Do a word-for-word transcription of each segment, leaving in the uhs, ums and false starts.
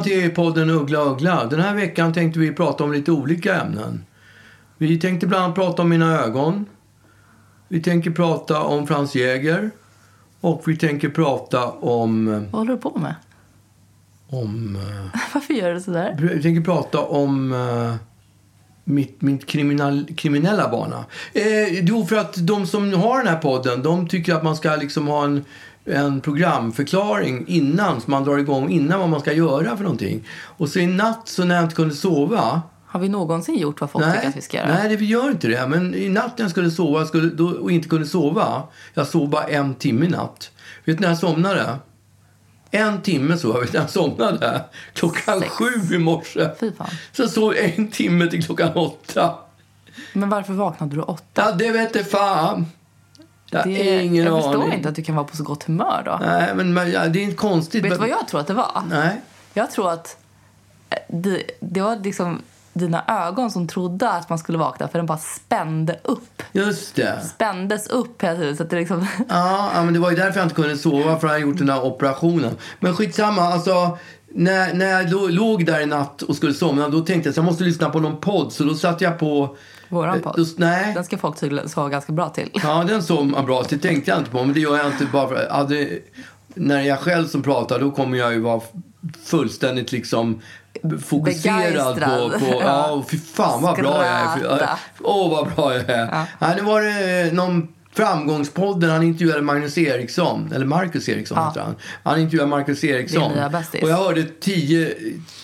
till podden Uggla Uggla. Den här veckan tänkte vi prata om lite olika ämnen. Vi tänkte bland annat prata om mina ögon. Vi tänker prata om Franz Jäger. Och vi tänker prata om... Vad håller du på med? Om... Varför gör du så där? Vi tänker prata om... Uh, mitt, mitt kriminal, kriminella bana. Eh, jo, för att de som har den här podden, de tycker att man ska liksom ha en... en programförklaring innan, så man drar igång innan vad man ska göra för någonting. Och så i natt, så när jag inte kunde sova... Har vi någonsin gjort vad folk nej, tycker att vi ska göra? Nej, det, vi gör inte det. Men i natt när jag skulle sova skulle, då, och inte kunde sova, jag sov bara en timme i natt. Vet du när jag somnade? En timme så, vet du när jag somnade? Klockan Sex. sju i morse. Fy fan. Så sov en timme till klockan åtta. Men varför vaknade du åtta? Ja, det vet jag fan. Jag, det, ingen jag förstår aning. inte att du kan vara på så gott humör då. Nej, men, men ja, det är inte konstigt. Vet du men... vad jag tror att det var? Nej. Jag tror att det, det var liksom dina ögon som trodde att man skulle vakna, för den bara spände upp. Just det. Spändes upp hela tiden, så att det liksom... Ja, ja, men det var ju därför jag inte kunde sova, för jag hade gjort den här operationen. Men skitsamma, alltså... När, när jag låg där i natt och skulle somna, då tänkte jag att jag måste lyssna på någon podd. Så då satt jag på... Våran podd? Då, nej. Den ska folk tydligen sova ganska bra till. Ja, den sov man bra. Det tänkte jag inte på, men det gör jag inte bara för... Hade, när jag själv som pratar, då kommer jag ju vara fullständigt liksom... fokuserad på, på ja, och fy fan vad bra jag är. Åh, oh, vad bra jag är. Ja. Ja, nu var det någon framgångspodden, han intervjuade Magnus Eriksson, eller Marcus Eriksson ja. heter han. Han intervjuade Marcus Eriksson. Och jag hörde tio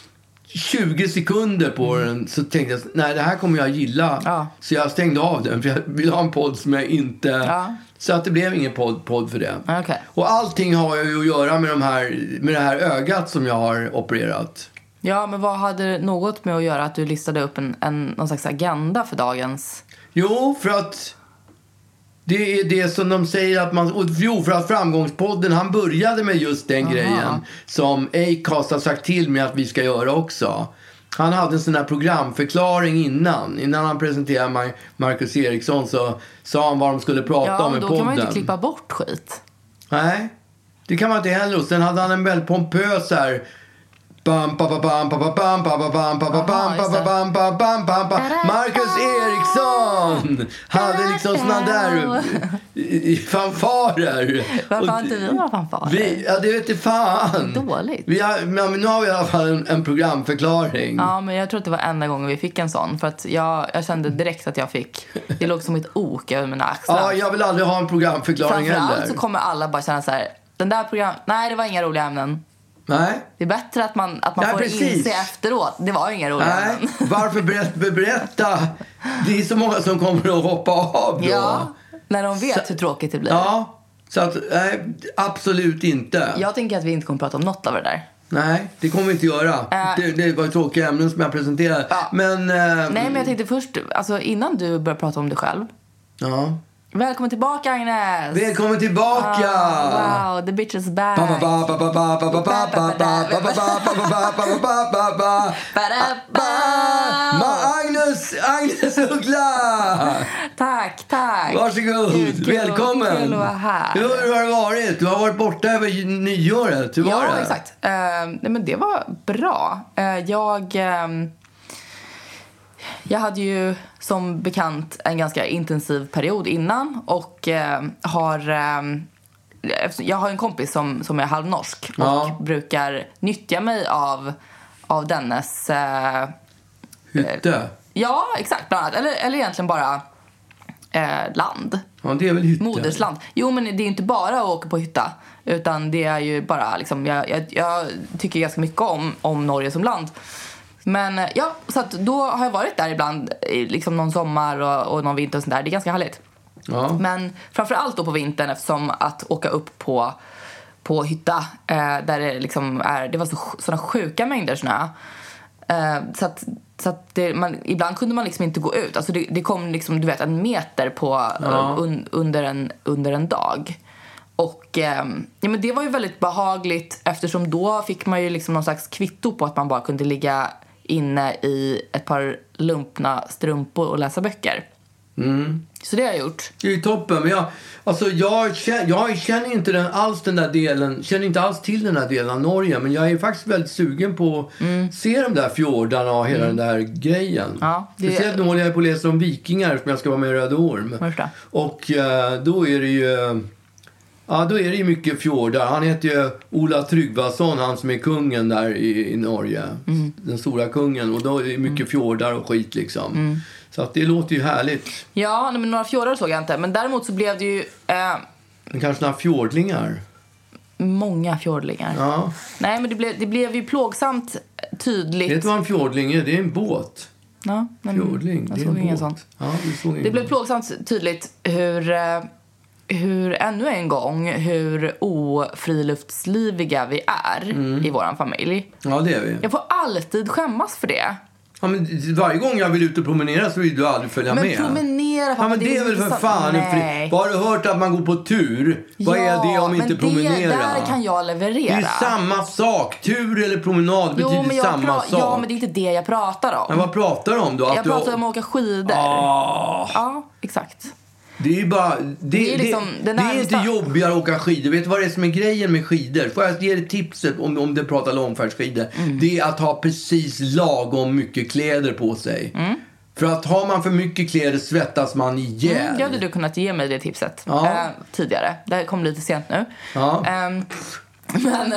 tjugo sekunder på mm. den, så tänkte jag, nej, det här kommer jag gilla. Ja. Så jag stängde av den, för jag vill ha en podd som jag inte... Ja. Så att det blev ingen podd, podd för det. Okay. Och allting har ju att göra med, de här, med det här ögat som jag har opererat. Ja, men vad hade något med att göra att du listade upp en, en, någon slags agenda för dagens... Jo, för att det är det som de säger att man... Och jo, för att Framgångspodden, han började med just den Aha. grejen som Acast har sagt till mig att vi ska göra också. Han hade en sån här programförklaring innan. Innan han presenterade Marcus Eriksson så sa han vad de skulle prata ja, om i podden. Ja, då kan man ju inte klippa bort skit. Nej, det kan man inte heller. Och sen hade han en väldigt pompös här... Bam, bam, bam, bam, bam, bam, bam, bam, bam, bam, bam, bam, bam, bam, bam. Marcus Eriksson hade liksom såna där fanfarer. Varför har inte vi några fanfarer? Vi, ja, det vet inte fan. Dåligt. Vi har, men nu har vi i alla fall en, en programförklaring. Ja, men jag tror att det var enda gången vi fick en sån. För att jag, jag kände direkt att jag fick... Det låg som ett ok över mina axlar. Ja, jag vill aldrig ha en programförklaring heller. Framförallt så kommer alla bara känna så här... Den där program... Nej, det var inga roliga ämnen. Nej. Det är bättre att man, att man ja, får precis. inse efteråt. Det var ju inga roliga Nej. ämnen. Varför berätta, berätta? Det är så många som kommer att hoppa av då. Ja, när de vet så, hur tråkigt det blir. Ja, så att, nej, absolut inte. Jag tänker att vi inte kommer att prata om något av det där. Nej, det kommer vi inte göra. Äh, det, det var tråkiga ämnen som jag presenterade. Ja. Men, äh, nej, men jag tänkte först, alltså innan du börjar prata om dig själv. Ja. Välkommen tillbaka, Agnes! Välkommen tillbaka! Oh, wow, the bitch is back! Agnes, Agnes Uggla! Tack, tack! Varsågod, kul, välkommen! Kul att vara här. Hur har det varit? Du har varit borta över nyåret, hur var ja, det? Ja, exakt. Uh, nej, men det var bra. Uh, jag... Um, Jag hade ju som bekant en ganska intensiv period innan och eh, har eh, jag har en kompis som, som är halvnorsk och ja. brukar nyttja mig av, av dennes eh, hytte. Eh, ja, exakt, bland annat. Eller, eller egentligen bara eh, land. Ja, det är väl hytte. Modersland. Jo, men det är inte bara att åka på hytta, utan det är ju bara liksom, jag, jag, jag tycker ganska mycket om, om Norge som land. Men ja, så att då har jag varit där ibland, liksom någon sommar och, och någon vinter och sånt där. Det är ganska härligt. Ja. Men framförallt då på vintern, eftersom att åka upp på, på hytta eh, där det liksom är, det var så, sådana sjuka mängder snö. Eh, så att, så att det, man, ibland kunde man liksom inte gå ut. Alltså det, det kom liksom, du vet, en meter på, ja. un, under, en, under en dag. Och eh, ja, men det var ju väldigt behagligt, eftersom då fick man ju liksom någon slags kvitto på att man bara kunde ligga inne i ett par lumpna strumpor och läsa böcker. Mm. Så det har jag gjort. Det är ju toppen. Men jag, alltså jag, känner, jag känner inte den, alls den där delen, känner inte alls till den där delen av Norge. Men jag är faktiskt väldigt sugen på att mm. se de där fjordarna och hela mm. den där grejen. Ja, det... Speciellt nu håller jag på att läsa om vikingar som jag ska vara med i Röde Orm. Varför? Och uh, då är det ju... Ja, då är det ju mycket fjordar. Han heter ju Ola Tryggvason, han som är kungen där i, i Norge. Mm. Den stora kungen. Och då är det mycket mm. fjordar och skit liksom. Mm. Så att det låter ju härligt. Ja, men några fjordar såg jag inte. Men däremot så blev det ju... Eh, men kanske några fjordlingar? Många fjordlingar. Ja. Nej, men det blev, det blev ju plågsamt tydligt. Vet du vad en fjordling är? Det är en båt. Ja, men fjordling, jag det är såg en ingen båt. Sån. Ja, det såg ingen det blev plågsamt tydligt hur... Eh, hur ännu en gång hur ofriluftsliviga vi är mm. i våran familj. Ja, det är vi. Jag får alltid skämmas för det. Ja, men varje gång jag vill ut och promenera så vill du aldrig följa men med. Men promenera... Ja, men det, det är väl för fan... Nej. Vad har du hört att man går på tur? Vad ja, är det om inte promenera? Ja, men där kan jag leverera. Det är samma sak. Tur eller promenad jo, betyder men samma pra- sak. Ja, men det är inte det jag pratar om. Men vad pratar du om då? Att jag du... pratar om att åka skidor. Ah. Ja, exakt. Det är bara det, det är, liksom det, det det är inte jobbigare att åka skidor. Vet du vad det är som är grejen med skidor? Får jag ge dig tipset om, om du pratar långfärdsskidor? Mm. Det är att ha precis lagom mycket kläder på sig. Mm. För att har man för mycket kläder svettas man ihjäl. Mm, jag hade du kunnat ge mig det tipset ja. äh, tidigare. Det kom lite sent nu. Ja. Ähm, men,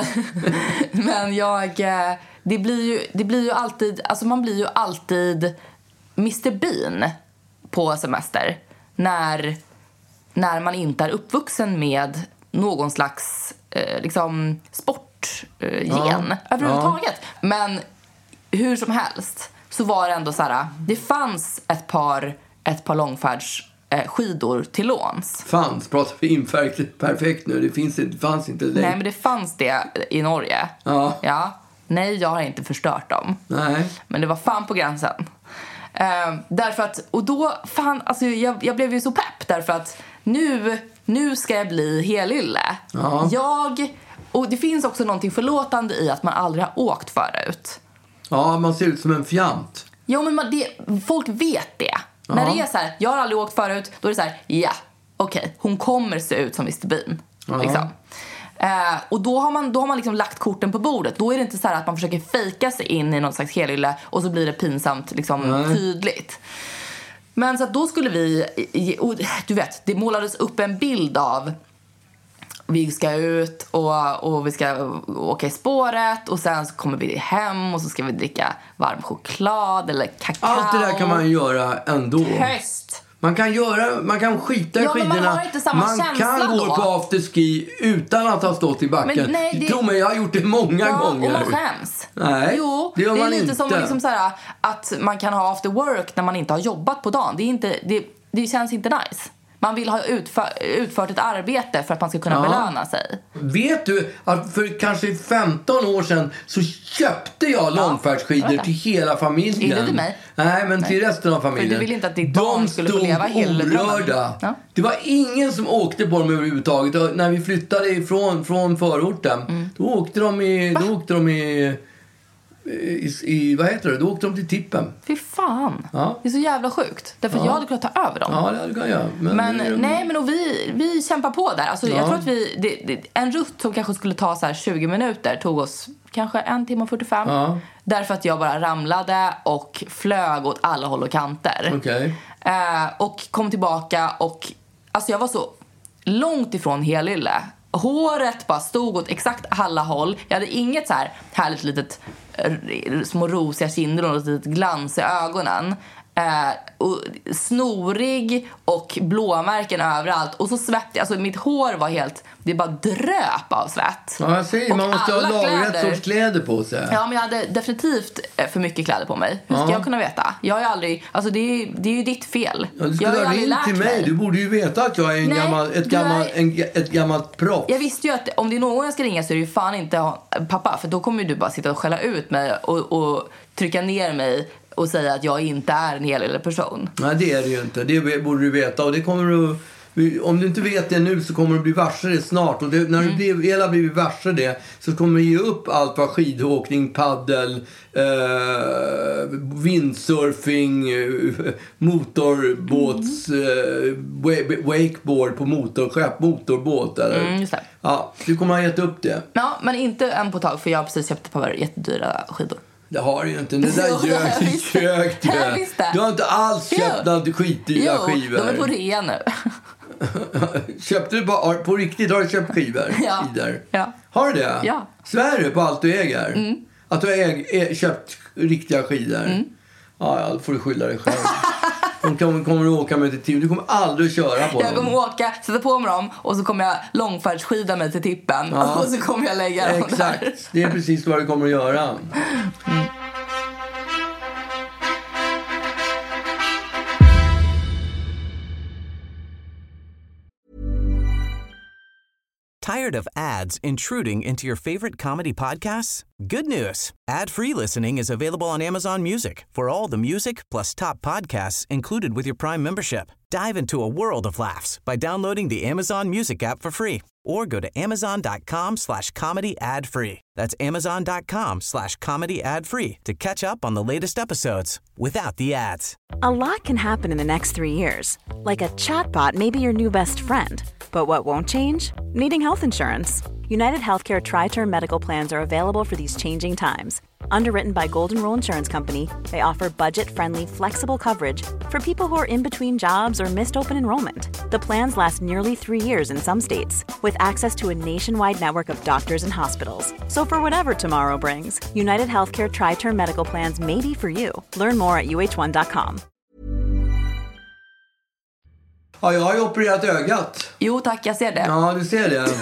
men jag... Det blir ju, det blir ju alltid... Alltså man blir ju alltid mister Bean på semester. När, när man inte är uppvuxen med någon slags eh, liksom sportgen eh, ja. överhuvudtaget. Ja. Men hur som helst så var det ändå så här, det fanns ett par, ett par långfärds eh, skidor till låns. Fanns, pratar vi infärgt perfekt nu, det, finns, det fanns inte längre. Nej, men det fanns det i Norge. Ja. Ja. Nej, jag har inte förstört dem. Nej. Men det var fan på gränsen. Uh, därför att, och då fan, alltså jag, jag blev ju så pepp därför att nu, nu ska jag bli helylle. Ja. Jag, och det finns också någonting förlåtande i att man aldrig har åkt förut. Ja, man ser ut som en fjant. Jo, men man, det, folk vet det. Ja. När det är så här, jag har aldrig åkt förut, då är det så här, ja, okej, okay, hon kommer se ut som mister Bean. Ja. Liksom. Uh, och då har man, då har man liksom lagt korten på bordet. Då är det inte så här att man försöker fejka sig in i någon slags helylle och så blir det pinsamt liksom, tydligt. Men så att då skulle vi, och, du vet, det målades upp en bild av vi ska ut och, och vi ska åka i spåret och sen så kommer vi hem och så ska vi dricka varm choklad eller kakao. Allt det där kan man göra ändå. Höst. Man kan göra, man kan skita i ja, skidorna. Man, har inte samma man kan gå då. på afterski utan att ha stått i backen. Men, nej, det... Tro mig, jag har gjort det många ja, gånger. Och man skäms. Nej, jo, det gör det är man lite inte. som liksom så här, att man kan ha after work när man inte har jobbat på dagen. Det, är inte, det, det känns inte nice. Man vill ha utför, utfört ett arbete för att man ska kunna ja. belöna sig. Vet du att för kanske femton år sedan så köpte jag ja, långfärdsskidor till hela familjen. Inte till mig. Nej, men Nej. till resten av familjen. För du vill inte att ditt barn skulle få leva hela drömmen. Ja. Det var ingen som åkte på dem överhuvudtaget. Och när vi flyttade ifrån från förorten, mm. då åkte de i... Då åkte de i I, i, vad heter det? Då åkte de till tippen. Fy fan. Ja. Det är så jävla sjukt. Därför ja. jag hade kunnat ta över dem. Ja, det hade kan jag. Men, men det, nej, men och vi, vi kämpar på där. Alltså, ja. jag tror att vi... Det, det, en rutt som kanske skulle ta så här tjugo minuter tog oss kanske en timme och fyrtiofem. Ja. Därför att jag bara ramlade och flög åt alla håll och kanter. Okay. Eh, och kom tillbaka och... Alltså jag var så långt ifrån helylle. Håret bara stod åt exakt alla håll. Jag hade inget så här härligt litet små rosiga kinder och ett litet glans i ögonen. Eh, och snorig och blåmärken överallt. Och så svett, alltså mitt hår var helt, det bara dröp av svett. Ja, jag säger, man måste ha lagrätt sorts kläder på sig. Ja, men jag hade definitivt för mycket kläder på mig. Hur ska ja. jag kunna veta? Jag har ju aldrig, alltså det är, det är ju ditt fel. Ja, du skulle ha ringt till mig. mig. Du borde ju veta att jag är en Nej, gammal, ett, gammal, är... en, ett gammalt proffs. Jag visste ju att om det är någon jag ska ringa så är det ju fan inte pappa. För då kommer ju du bara sitta och skälla ut mig och, och trycka ner mig och säga att jag inte är en hel eller person. Nej, det är det ju inte. Det borde du veta. Och det kommer du Om du inte vet det nu så kommer du bli varse det snart. Och det, när mm. du blir, väl har blivit varse det så kommer du ge upp allt vad skidåkning, paddel, eh, windsurfing, motorbåts, mm. eh, wakeboard på motorskepp, motorbåt eller? Mm, just det. Ja, du kommer ha gett upp det. Ja, men inte än på tag för jag har precis köpt ett par jättedyra skidor. Det har du ju inte. Det där ljög du kökt. Du har inte alls köpt några skitdyra skivor. De är på rea nu. Köpte du bara på riktigt? Har du köpt skivor? Ja. ja. Har du det? Ja. Svär du på allt du äger? Mm. Att du har äg, ä, köpt riktiga skidor? Mm. Ja, ja, då får du skylla dig själv. De kommer, kommer du åka med till Tippen. Du kommer aldrig att köra på jag dem. Jag kommer åka, sätta på mig dem och så kommer jag långfärdsskida mig till Tippen. Ja. Och så kommer jag lägga dem Exakt. där. Det är precis vad du kommer att göra. Mm. Tired of ads intruding into your favorite comedy podcasts? Good news. Ad-free listening is available on Amazon Music for all the music plus top podcasts included with your Prime membership. Dive into a world of laughs by downloading the Amazon Music app for free or go to amazon.com slash comedy ad free. That's amazon.com slash comedy ad free to catch up on the latest episodes without the ads. A lot can happen in the next three years. Like a chatbot may be your new best friend. But what won't change? Needing health insurance. United Healthcare Tri-Term Medical Plans are available for these changing times. Underwritten by Golden Rule Insurance Company, they offer budget-friendly, flexible coverage for people who are in between jobs or missed open enrollment. The plans last nearly three years in some states, with access to a nationwide network of doctors and hospitals. So for whatever tomorrow brings, United Healthcare Tri-Term Medical Plans may be for you. Learn more at u h one dot com. Ja, jag har ju opererat ögat. Jo tack, jag ser det. Ja, du ser det.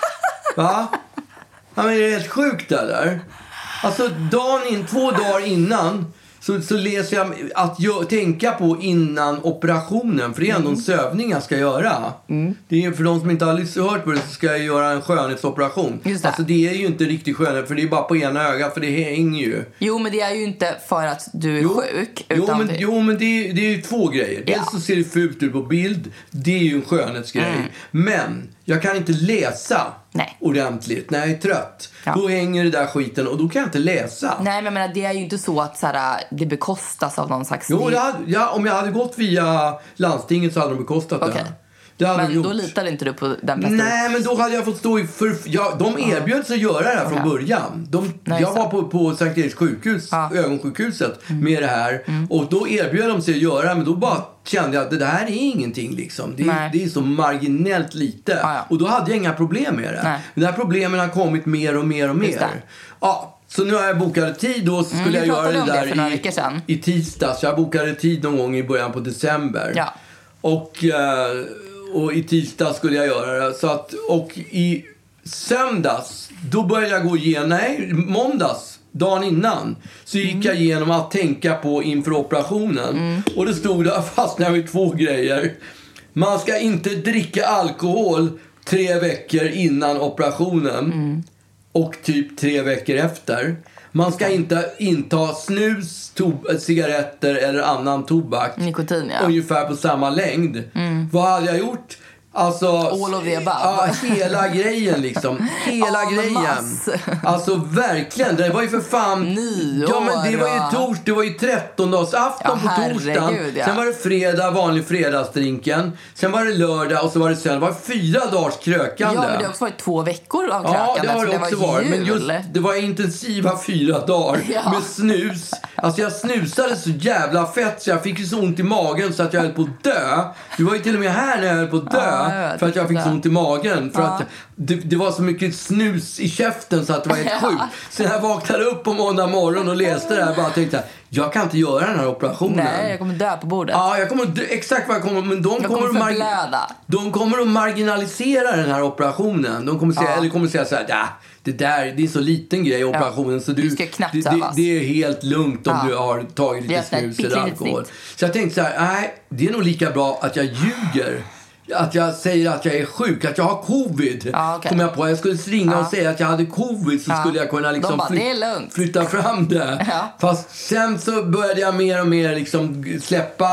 Va? Ja, men är det helt sjukt eller? Alltså dagen in, två dagar innan så, så läser jag att jag, tänka på innan operationen. För det är ändå en sövning jag ska göra. Mm. Det är, för de som inte har hört på det så ska jag göra en skönhetsoperation. Just det. Alltså det är ju inte riktigt skönhet för det är bara på ena ögat för det hänger ju. Jo men det är ju inte för att du är jo, sjuk. Jo utan men, det... jo, men det, är, det är ju två grejer. Ja. Dels så ser det fult ut på bild. Det är ju en skönhetsgrej. Mm. Men jag kan inte läsa. Nej. Ordentligt när jag är trött. Ja. Då hänger det där skiten och då kan jag inte läsa. Nej men jag menar, det är ju inte så att så här, det bekostas av någon slags... Jo, det hade, ja, om jag hade gått via landstinget så hade de bekostat okay. det. Det hade men de gjort. Då litade inte du på den prästen? Nej, men då hade jag fått stå i... För, ja, de erbjöd sig att göra det här från okay. början. De, Nej, jag så. var på, på Sankt Eriks sjukhus, ja. ögonsjukhuset, mm. med det här. Mm. Och då erbjöd de sig att göra det, men då bara kände jag att det här är ingenting liksom. Det, är, det är så marginellt lite. Ja, ja. Och då hade jag inga problem med det. Nej. Men de här problemen har kommit mer och mer och mer. Ja, så nu har jag bokat tid då så skulle mm, jag göra det där det i, sedan. i tisdags. Jag bokade tid någon gång i början på december. Ja. Och... Eh, Och i tisdag skulle jag göra det. Så att, och i söndags, då började jag gå igenom, nej, måndags, dagen innan. Så gick mm. jag igenom att tänka på inför operationen. Mm. Och det stod där, fastnade jag vid två grejer. Man ska inte dricka alkohol tre veckor innan operationen. Mm. Och typ tre veckor efter. Man ska inte inta snus, to- cigaretter eller annan tobak. Nikotin, ja. Ungefär på samma längd. Mm. Vad hade jag gjort? Alltså, all of the above. Ja, hela grejen liksom. Hela all grejen. Alltså verkligen. Det var ju för fan... Nyår. Ja, men det var ju tors, det var ju trettondagsafton ja, på torsdagen. Ja. Sen var det fredag, vanlig fredagsdrinken. Sen var det lördag och så var det sen. Det var fyra dagars krökande. Ja, men det har också varit två veckor av krökande. Ja, det har det, det också varit. Men just, det var intensiva fyra dagar ja. med snus. Alltså jag snusade så jävla fett så jag fick ju så ont i magen så att jag höll på att dö. Du var ju till och med här när jag höll på att dö. Ja. För att jag fick så ont i magen. För ja. att det, det var så mycket snus i käften så att det var helt sjukt. Så jag vaknade upp på måndag morgon och läste det här. Bara tänkte jag kan inte göra den här operationen. Nej, jag kommer dö på bordet. Ja, jag kommer dö, exakt vad jag kommer. Men de jag kommer, kommer att mar- de kommer att marginalisera den här operationen. De kommer säga, ja. eller kommer säga så här, ja, det där, det är så liten grej operationen. Ja. Så du, du ska knappt det, det, det är helt lugnt om ja. du har tagit lite snus eller alkohol. Så jag tänkte så här, nej, det är nog lika bra att jag ljuger. Att jag säger att jag är sjuk, att jag har covid. Ja, okay. Kom jag på. Jag skulle ringa ja. och säga att jag hade covid så ja. skulle jag kunna liksom bara, fly- det flytta fram det. Ja. Fast sen så började jag mer och mer liksom släppa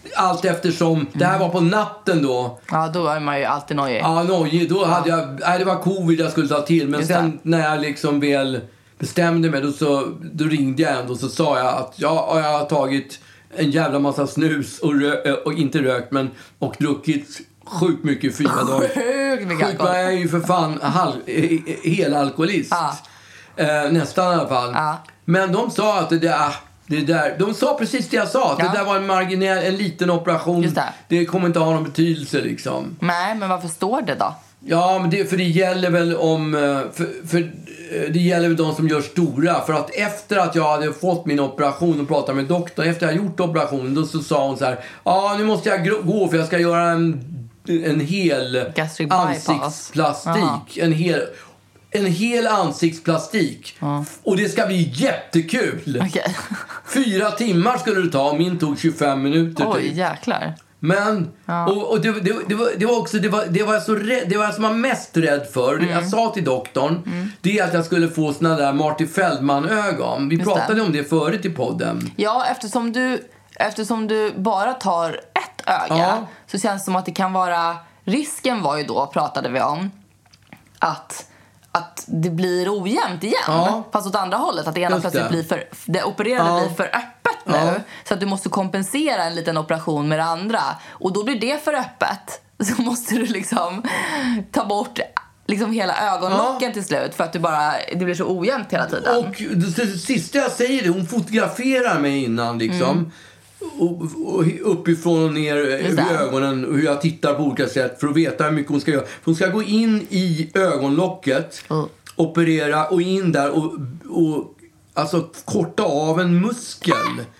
allt eftersom, mm. det här var på natten då. Ja, då var man ju alltid nojig. Ja, nojig. Då hade ja. jag, nej, det var covid jag skulle ta till. Men Just sen det. när jag liksom väl bestämde mig, då, så, då ringde jag ändå och så sa jag att ja, jag har tagit en jävla massa snus och, rö- och inte rökt, men och druckit sjukt mycket fyra dagar. Sjukt mycket alkohol. Jag är ju för fan hal- hel alkoholist. Ja. Eh, nästan i alla fall. Ja. Men de sa att det där, det där... De sa precis det jag sa. Ja. Det där var en marginell, en liten operation. Just det. Det kommer inte ha någon betydelse liksom. Nej, men varför står det då? Ja, men det, för det gäller väl om... För, för det gäller väl de som gör stora. För att efter att jag hade fått min operation och pratat med doktorn, efter jag gjort operationen, då så sa hon så här: ja, nu måste jag gå för jag ska göra en, en hel ansiktsplastik. En hel... En hel ansiktsplastik. Ja. Och det ska bli jättekul. Okay. Fyra timmar skulle det ta. Min tog tjugofem minuter. Oj, typ. jäklar. Men, ja. och, och det, det, det, var, det var också, det var, det var jag så rädd, det var jag som var mest rädd för. Mm. Jag sa till doktorn, mm. det är att jag skulle få såna där Marty Feldman-ögon. Vi Just pratade det. om det förut i podden. Ja, eftersom du, eftersom du bara tar ett öga, ja. så känns det som att det kan vara, risken var ju då, pratade vi om, att att det blir ojämnt igen. Ja. Fast åt andra hållet. Att det ena plötsligt det. blir för... Det opererade ja. blir för öppet nu. Ja. Så att du måste kompensera en liten operation med det andra. Och då blir det för öppet. Så måste du liksom ta bort liksom hela ögonlocken ja. till slut. För att du bara, det blir så ojämnt hela tiden. Och det sista jag säger det, hon fotograferar mig innan liksom. Mm. Och, och uppifrån och ner i ögonen och hur jag tittar på olika sätt för att veta hur mycket hon ska göra. För hon ska gå in i ögonlocket, mm. operera och in där och, och alltså korta av en muskel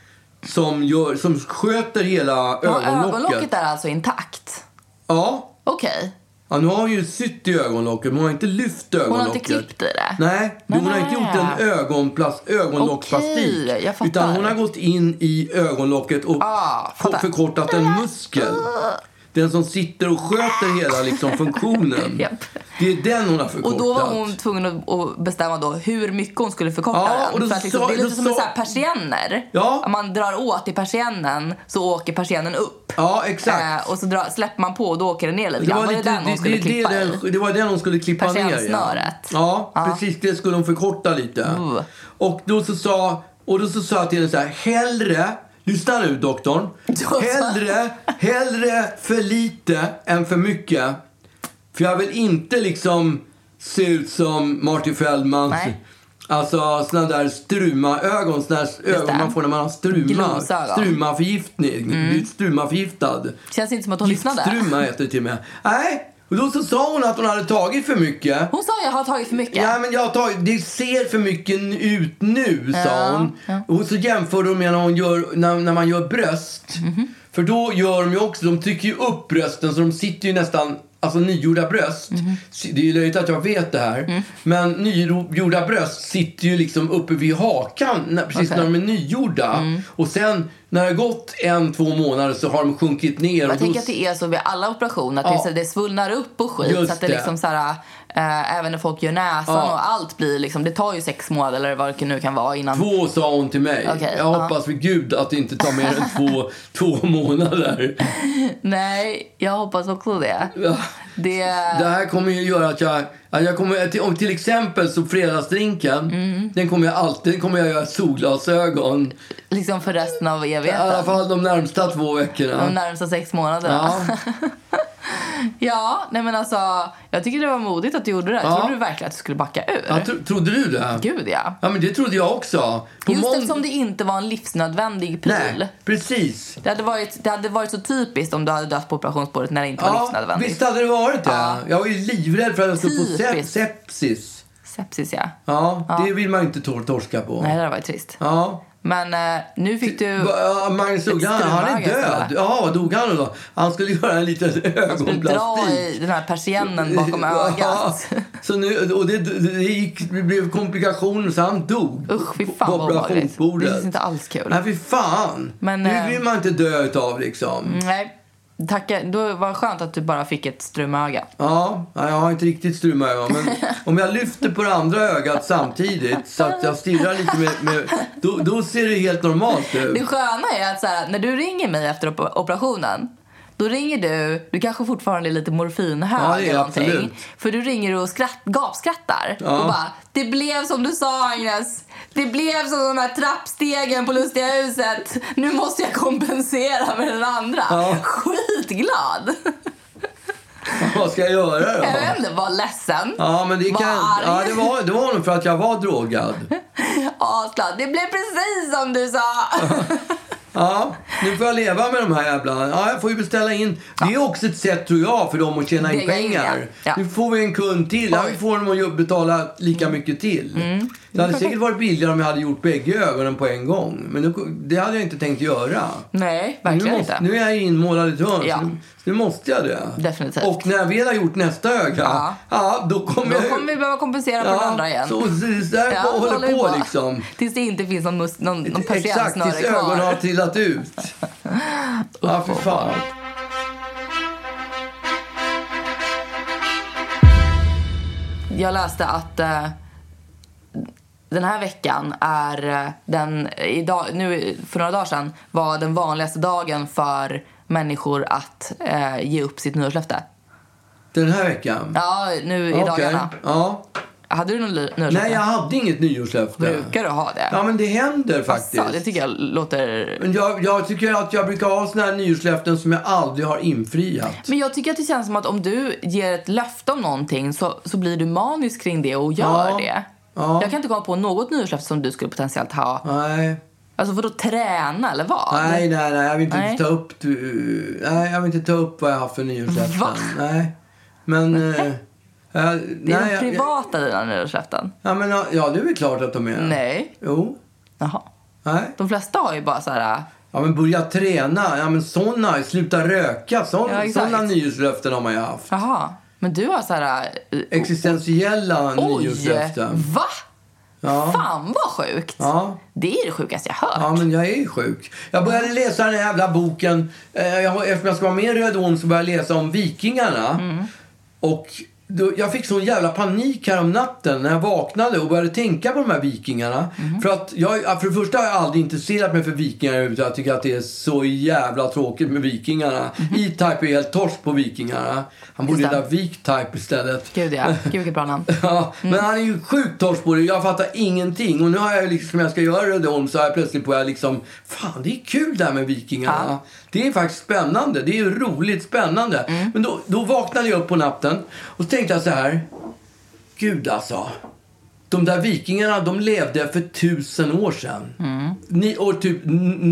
som, gör, som sköter hela ja, ögonlocket. Ögonlocket är alltså intakt? Ja. Okej. Okay. Ja, nu har hon ju sytt i ögonlocket, men hon har inte lyft ögonlocket. Hon har inte klippt i det? Nej, Nej. hon har inte gjort en ögonplast, ögonlocksplastik. Okay, utan hon har gått in i ögonlocket och ah, förkortat en muskel. Den som sitter och sköter hela liksom, funktionen. Yep. Det är den hon har förkortat. Och då var hon tvungen att bestämma då hur mycket hon skulle förkorta ja, den. Och då För att, liksom, så, det är lite så, som en så här persienner. Ja. Om man drar åt i persiennen så åker persiennen upp. Ja, exakt. Eh, och så drar, släpper man på och då åker den ner lite. Det var, var det den hon skulle det, klippa det, det, i? Det var den hon skulle klippa ner. Persiennsnöret. Ja, ja, precis. Det skulle hon förkorta lite. Uh. Och då så sa, och då så sa jag till henne så här: hellre... Lyssna nu, doktorn. Hellre, hellre för lite än för mycket. För jag vill inte liksom se ut som Marty Feldman. Nej. Alltså såna där struma-ögon. Såna där ögon man får när man har struma. Struma-förgiftning. Mm. Struma-förgiftad. Känns inte som att hon lyssnade. Struma heter det till mig. Nej. Och då så sa hon att hon hade tagit för mycket. Hon sa jag har tagit för mycket. Ja, men jag har tagit, det ser för mycket ut nu, sa ja, hon. Ja. Och så jämförde hon med när, hon gör, när, när man gör bröst. Mm-hmm. För då gör de ju också, de trycker ju upp brösten så de sitter ju nästan, alltså nygjorda bröst. Mm. Det är ju löjligt att jag vet det här. Mm. Men nygjorda bröst sitter ju liksom uppe vid hakan när, precis okay. när de är nygjorda. Mm. Och sen när det har gått en, två månader så har de sjunkit ner. Jag och tänker då... att det är så vid alla operationer. Att ja. det, det svullnar upp och skit. Just så att det, det. liksom så här, äh, även när folk gör näsan ja. och allt blir liksom, det tar ju sex månader eller vad det nu kan vara innan. Två sa hon till mig. Okay. Jag uh-huh. hoppas för Gud att det inte tar mer än två, två månader. Nej, jag hoppas också det. Ja. Det... det här kommer ju göra att jag, att jag kommer, till, om till exempel så fredagsdrinken, mm. den kommer jag alltid, den kommer jag göra solglasögon. Liksom för resten av evigheten. I alla fall de närmsta två veckorna. De närmsta sex månaderna. Ja. Ja, nej men alltså, jag tycker det var modigt att du gjorde det. Ja. Trodde du verkligen att du skulle backa ur? Ja, tro, trodde du det? Gud, ja. Ja, men det trodde jag också. På Just mån... eftersom det inte var en livsnödvändig pryl. Nej, precis. Det hade, varit, det hade varit så typiskt om du hade dött på operationsbordet när det inte var ja, livsnödvändigt. Visst hade det varit det. Ja. Jag var ju livrädd för att jag skulle få sep- sepsis. Sepsis, ja. Ja, ja. Det vill man inte tor- torska på. Nej, det hade varit trist. Ja. Men eh, nu fick du... Ja, Magnus Uggla, han är död. Ja, vad dog han då? Han skulle göra en liten ögonplastik. Han skulle dra i den här persiennen bakom ögat. Ja, så nu, och det, det, gick, det blev komplikationer så han dog. Usch, fy fan vad obehagligt. Det är inte alls kul. Nej, fy fan. Men, det vill man inte dö utav liksom. Nej. Tack, då var det skönt att du bara fick ett strumöga. Ja, jag har inte riktigt strumöga. Men om jag lyfter på det andra ögat samtidigt så att jag stirrar lite med... med då, då ser det helt normalt ut. Det sköna är att så här, när du ringer mig efter op- operationen... Då ringer du, du kanske fortfarande är lite morfinhög ja, eller någonting. Absolut. För du ringer och skratt, gapskrattar. Ja. Och bara, det blev som du sa, Agnes. Det blev som de här trappstegen på Lustiga huset. Nu måste jag kompensera med den andra. Ja. Skitglad. Vad ska jag göra då? Jag vet inte, var ledsen. Ja, men det, kan, ja, det, var, det var nog för att jag var drogad. Ja, klart. Det blev precis som du sa. Ja, nu får jag leva med de här jävla... Ja, jag får ju beställa in. Det är också ett sätt, tror jag, för dem att tjäna in pengar. Ja. Nu får vi en kund till. Ja, vi får dem att betala lika mycket till. Mm. Det hade säkert varit billigare om jag hade gjort bägge ögonen på en gång. Men det, det hade jag inte tänkt göra. Nej, verkligen nu måste, inte. Nu är jag inmålad i ett hörn. Ja. Så nu, nu måste jag det. Definitivt. Och när vi har gjort nästa öga, ja, ja då kommer då jag... kommer vi behöva kompensera på ja, den andra igen. Så, så där ja, håller, håller på, på liksom. Tills det inte finns någon, mus, någon, någon patientsnöre kvar. Exakt, tills ögonen har trillat ut. Ja, för fan. Jag läste att uh, den här veckan är uh, den idag, nu för några dagar sedan var den vanligaste dagen för människor att uh, ge upp sitt nyårslöfte. Den här veckan? Ja, nu i okay. dagarna. Ja. Hade du någon nyårslöfte? Nej, jag hade inget nyårslöfte. Brukar du ha det? Ja, men det händer faktiskt. Alltså, det tycker jag låter... Men jag, jag tycker att jag brukar ha såna här nyårslöften som jag aldrig har infriat. Men jag tycker att det känns som att om du ger ett löfte om någonting så, så blir du manisk kring det och gör ja. det. Ja. Jag kan inte komma på något nyårslöfte som du skulle potentiellt ha. Nej. Alltså för att träna eller vad? Nej, nej, nej. Jag vill inte nej. ta upp... Nej, jag vill inte ta upp vad jag har för nyårslöften. Va? Nej. Men... Nej. Uh, det är nej, de privata dina nyårslöften. Ja, men ja, det är väl klart att de är. Nej. Jo. Jaha. Nej. De flesta har ju bara så här... Ja, men börja träna. Ja, men såna. Sluta röka. Såna, ja, såna nyårslöften har man ju haft. Jaha. Men du har så här... Uh, existentiella oj, nyårslöften. Va? Ja. Fan vad sjukt. Ja. Det är det sjukaste jag hört. Ja, men jag är sjuk. Jag började läsa den här jävla boken. Eh, jag, eftersom jag ska vara med i Röd Ån så började jag läsa om vikingarna. Mm. Och då, jag fick sån jävla panik här om natten när jag vaknade och började tänka på de här vikingarna. Mm. För att jag, för det första har jag aldrig intresserat mig för vikingar. Utan jag tycker att det är så jävla tråkigt med vikingarna. Mm. E-Type är helt torsk på vikingarna. Han borde heta Vik-Type istället. Gud ja, gud vilket bra namn. Ja, mm. Men han är ju sjukt torsk på det. Jag fattar ingenting. Och nu har jag liksom, jag ska göra Rödholm så har jag plötsligt på jag liksom, fan det är kul där med vikingarna. Ja. Det är faktiskt spännande. Det är ju roligt spännande. Mm. Men då, då vaknade jag upp på natten och så tänkte jag så här. Gud alltså. De där vikingarna, de levde för tusen år sedan. Mm. Ni, år typ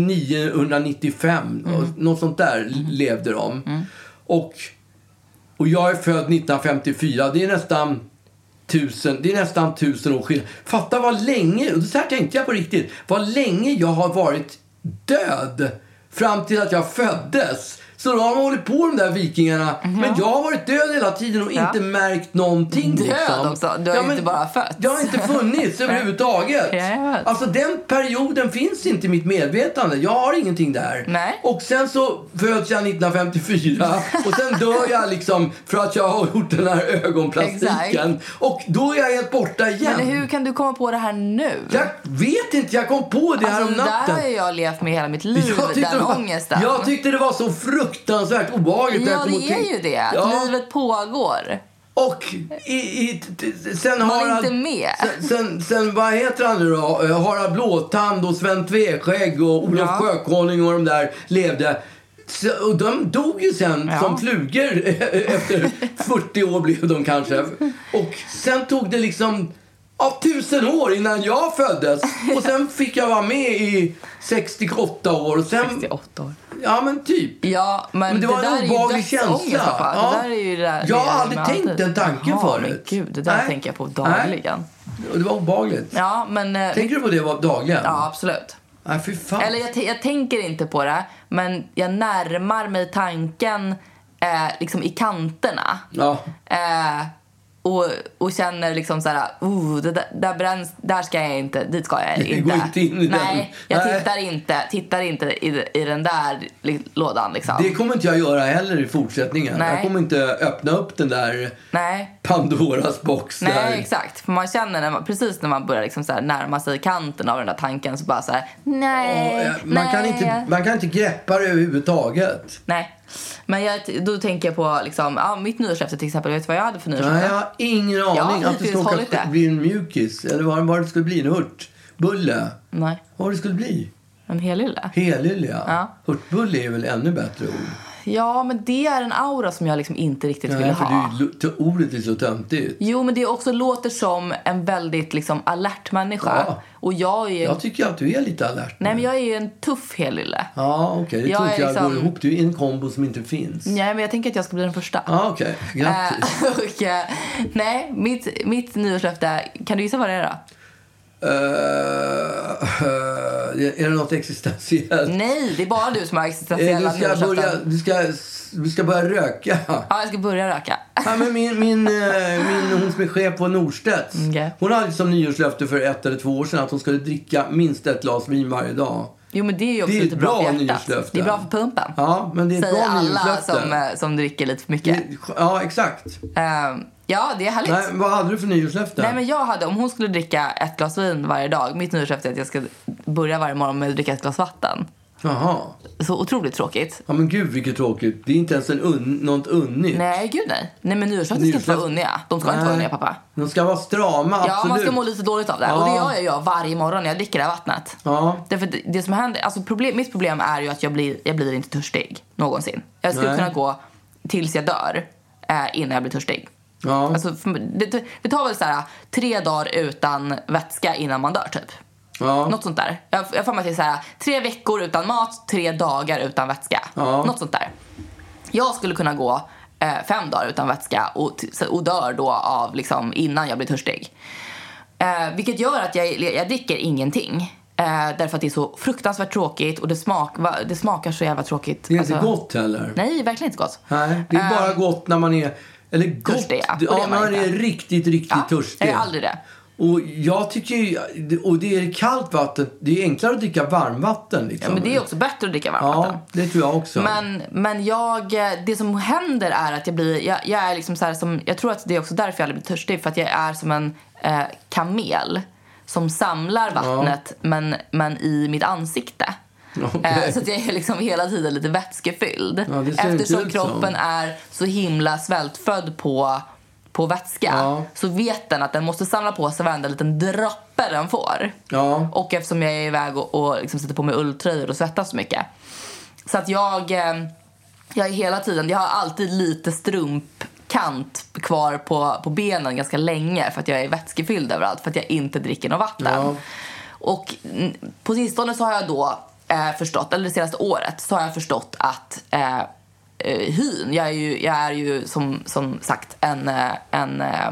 niohundranittiofem. Mm. Något sånt där mm. levde de. Mm. Och, och jag är född nittonhundrafemtiofyra. Det är nästan tusen, det är nästan tusen år skillnad. Fatta vad länge, och så här tänkte jag på riktigt. Vad länge jag har varit död. Fram till att jag föddes. Så då har man hållit på de där vikingarna. Mm-hmm. Men jag har varit död hela tiden och ja. inte märkt någonting. Död liksom. också? Du har ja, inte bara fötts. Jag har inte funnits överhuvudtaget. Ja, alltså den perioden finns inte i mitt medvetande. Jag har ingenting där. Nej. Och sen så föds jag nittonhundrafemtiofyra. Och sen dör jag liksom för att jag har gjort den här ögonplastiken. Och då är jag helt borta igen. Men hur kan du komma på det här nu? Jag vet inte, jag kom på det här alltså, om natten. Där har jag levt med hela mitt liv, den var, ångesten. Jag tyckte det var så fruktansvärt obehagligt. Ja, det är ju det. Ja. Livet pågår. Och i, i, sen Man Harald, är inte med. Sen, sen, sen, vad heter han nu då? Harald Blåtand och Sven Tveskägg och Olof ja. Sjökonung och de där levde. Så, och de dog ju sen ja. som flugor efter fyrtio år blev de kanske. Och sen tog det liksom av tusen år innan jag föddes. Och sen fick jag vara med i sextioåtta år. Och sen, sextioåtta år. Ja, men typ. Ja, men, men det, det var en obehaglig känsla. Ja. Det där är ju det, jag har aldrig tänkt den tanken Jaha, förut. Men gud, det där Nej. tänker jag på dagligen. Nej. Det var obehagligt. Ja, men, tänker du på det dagligen? Ja, absolut. Nej, fy fan. Eller jag, t- jag tänker inte på det, men jag närmar mig tanken eh, liksom i kanterna. Ja. Eh, och, och känner liksom så här, oh, det där, där bränns, där ska jag inte, dit ska jag inte. Gå inte in i Nej, jag den. tittar inte, tittar inte i, i den där lådan liksom. Det kommer inte jag göra heller i fortsättningen. Nej. Jag kommer inte öppna upp den där Nej. Pandoras box där. Nej, exakt. För man känner när man, precis när man börjar liksom så här närma sig kanten av den där tanken så bara så här, nej, ja, man, nej. kan inte, man kan inte greppa det överhuvudtaget. Nej. Men jag, då tänker jag på liksom, ja, mitt nyårslöfte till exempel. Vet du vad jag hade för nyårslöfte? Nej, jag har ingen aning. Ja, att det ska åka, bli en mjukis. Eller vad, vad det skulle bli. En hurtbulle. Nej. Vad det skulle bli. En helylle. Helylle, ja. Ja. Hurtbulle är väl ännu bättre ord. Ja, men det är en aura som jag liksom inte riktigt Nej, vill för ha. det är, ordet är så töntigt. Jo, men det också låter som en väldigt liksom alert människa. Ja. Och jag är... Jag tycker att du är lite alert. Nej, men jag är ju en tuff helylle. Ja, okej. Okay. Det jag tror inte jag liksom... går ihop. Du är en kombo som inte finns. Nej, men jag tänker att jag ska bli den första. Ja, okej. Okay. Grattis. Uh, och, uh, nej, mitt, mitt nyårslöfte, kan du gissa vad det är då? Uh, uh, är det något existentiellt? Nej, det är bara du som har existentiella du ska börja, du ska, du ska börja röka. Ja, jag ska börja röka. Ja, men min, min, min, hon som är chef på Norstedts, okay. Hon hade som nyårslöfte för ett eller två år sedan att hon skulle dricka minst ett glas vin varje dag. Jo, men det är ju också det är lite bra, bra för hjärtat. Det är bra för pumpen. Ja, men det är ett säger bra alla som, som dricker lite för mycket. Det, ja, exakt. Uh, ja, det är härligt. Nej, vad hade du för nyårslöfte? Nej, men jag hade, om hon skulle dricka ett glas vin varje dag, mitt nyårslöfte är att jag ska börja varje morgon med att dricka ett glas vatten. Jaha. Så otroligt tråkigt. Ja, men gud vilket tråkigt. Det är inte ens en un, något unnigt. Nej, gud nej. Nej, men nyårslöften ska inte vara unniga. De ska nej. inte vara unniga, pappa. De ska vara strama, absolut. Ja, man ska må lite dåligt av det. Ja. Och det gör jag, jag varje morgon när jag dricker det här vattnet. Ja. Därför det, det som händer, alltså problem, mitt problem är ju att jag blir, jag blir inte törstig någonsin. Jag skulle nej. kunna gå tills jag dör eh, innan jag blir törstig. Ja. Alltså, det, det tar väl så här tre dagar utan vätska innan man dör typ. Ja. Något sånt där. Jag, jag får mig till så här, tre veckor utan mat, tre dagar utan vätska. Ja. Något sånt där. Jag skulle kunna gå eh, fem dagar utan vätska och, och dör då av liksom innan jag blir törstig. Eh, vilket gör att jag, jag dricker ingenting. Eh, därför att det är så fruktansvärt tråkigt och det, smak, det smakar så jävla tråkigt. Det är alltså, inte gott heller. Nej, verkligen inte gott. Nej, det är bara uh, gott när man är eller gott. Törstig, ja. Ja, man, man är riktigt, riktigt ja, törstig. Jag är aldrig det. Och jag tycker ju, och det är kallt vatten, det är enklare att dricka varmvatten liksom. Ja, men det är också bättre att dricka varmvatten. Ja, det tror jag också. Men, men jag, det som händer är att jag blir, jag, jag är liksom så här som, jag tror att det är också därför jag aldrig blir törstig, för att jag är som en eh, kamel som samlar vattnet ja. men, men i mitt ansikte. Okay. Så att jag är liksom hela tiden lite vätskefylld. Ja, eftersom kroppen så. är så himla svältfödd på, på vätska ja. så vet den att den måste samla på sig varenda liten droppe den får. Ja. Och eftersom jag är iväg och, och liksom sätter på mig ulltröjor och svettas så mycket. Så att jag, jag är hela tiden, jag har alltid lite strumpkant kvar på, på benen ganska länge för att jag är vätskefylld överallt, för att jag inte dricker något vatten. Ja. Och på sistone så har jag då eh, förstått, eller det senaste året så har jag förstått att eh, hyn, jag är ju, jag är ju som, som sagt en, en eh,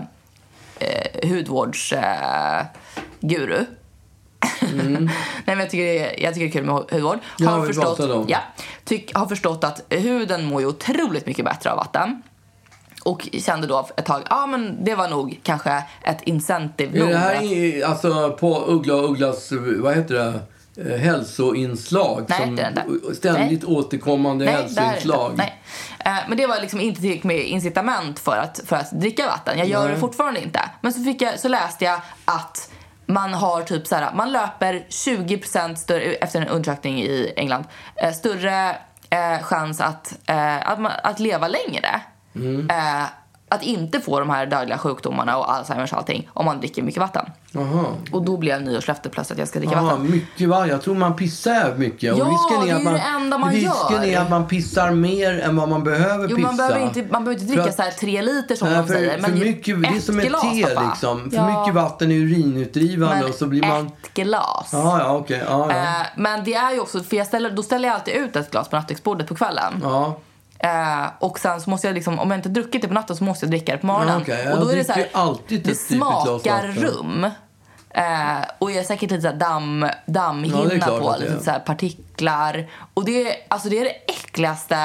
hudvårdsguru. Eh, Mm. Nej, men jag tycker, jag tycker det är kul med hudvård. Ja, har, förstått, ja, tyck, har förstått att huden mår ju otroligt mycket bättre av vatten. Och kände då ett tag, ja ah, men det var nog kanske ett incentive nog. Det här är alltså på Uggla och Ugglas, vad heter det? Hälsoinslag. Nej, som det är inte. Ständigt Nej. återkommande Nej, hälsoinslag. Nej. Eh, men det var liksom inte tillräckligt med incitament för att, för att dricka vatten. Jag gör Nej. det fortfarande inte. Men så, fick jag, så läste jag att man har typ så här, man löper tjugo procent större, efter en undersökning i England, eh, större eh, chans att, eh, att, man, att leva längre. Mm. Eh, att inte få de här dödliga sjukdomarna och Alzheimers och allting om man dricker mycket vatten. Aha. Och då blev nyårslöftet plötsligt att jag ska dricka Aha, vatten. Mycket vatten. Jag tror man pissar mycket. Ja, och risken är det är att man, det enda man risken gör. är att man pissar mer än vad man behöver jo, pissa. Man behöver inte, man behöver inte dricka att, så här tre liter som nej, de för, säger. Men för mycket, det är som ett te liksom. För ja. mycket vatten är urinutdrivande. Men och så blir man... ett glas. Ja, ja, okej. Okay. Ja, ja. Eh, men det är ju också, för jag ställer, då ställer jag alltid ut ett glas på nattduksbordet på kvällen. Ja. Uh, och sen så måste jag liksom, om jag inte druckit det på natten så måste jag dricka det på morgonen. Ja, okay. Och då är det så här, alltid det smakar rum. Uh, och jag är säkert lite så här damm, dammhinna ja, på, lite så här partiklar. Och det är, alltså det är det äckligaste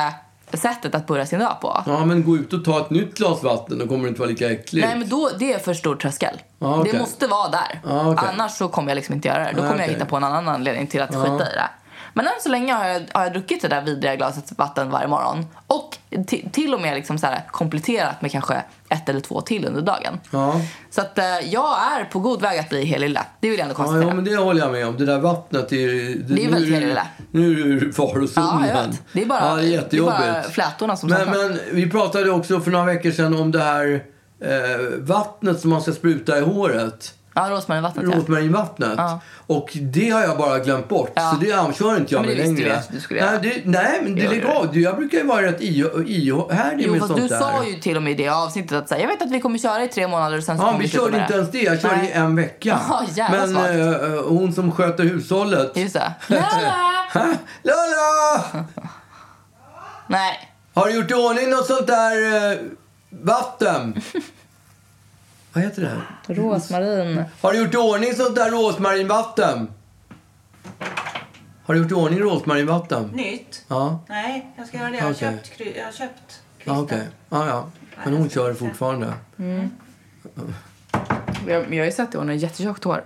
sättet att börja sin dag på. Ja, men gå ut och ta ett nytt glas vatten, då kommer det inte vara lika äckligt. Nej, men då, det är för stor tröskel. Ah, okay. Det måste vara där. Ah, okay. Annars så kommer jag liksom inte göra det. Då ah, kommer okay. jag hitta på en annan anledning till att ah. skita i det. Men än så länge har jag, har jag druckit det där vidriga glaset vatten varje morgon. Och t- till och med liksom så här kompletterat med kanske ett eller två till under dagen. Ja. Så att eh, jag är på god väg att bli helylle. Det vill jag ändå konstatera. Ja, men det håller jag med om. Det där vattnet är... Det, det är väldigt helylle. Nu är det farozonen. Ja, jag vet. Det är bara, ja, det är jättejobbigt. Det är bara flätorna som men, men vi pratade också för några veckor sedan om det här eh, vattnet som man ska spruta i håret. Ja, rosmarinvattnet. Rosmarinvattnet. Ja. Och det har jag bara glömt bort. Ja. Så det kör inte jag med längre. Det du skulle göra. Nej, det, nej, men det är legalt. Jag brukar ju vara rätt ihärdig med sånt där. Jo, fast du sa ju till och med i det avsnittet att säga, jag vet att vi kommer köra i tre månader och sen så ja, vi körde inte ens det. Jag körde i en vecka. Ja, men uh, hon som sköter hushållet. Just det. Lala! Lala! Nej. Har du gjort i ordning något sånt där uh, vatten? Vad heter det? Rosmarin. Har du gjort i ordning sånt där rosmarinvatten? Har du gjort i ordning rosmarinvatten? Nytt? Ja. Nej, jag ska göra det. Jag har okay. köpt, jag har köpt ja, okej. Okay. Ja, ja. Men hon kör fortfarande. Mm. Jag, jag har ju sett det, hon har jättetjockt hår.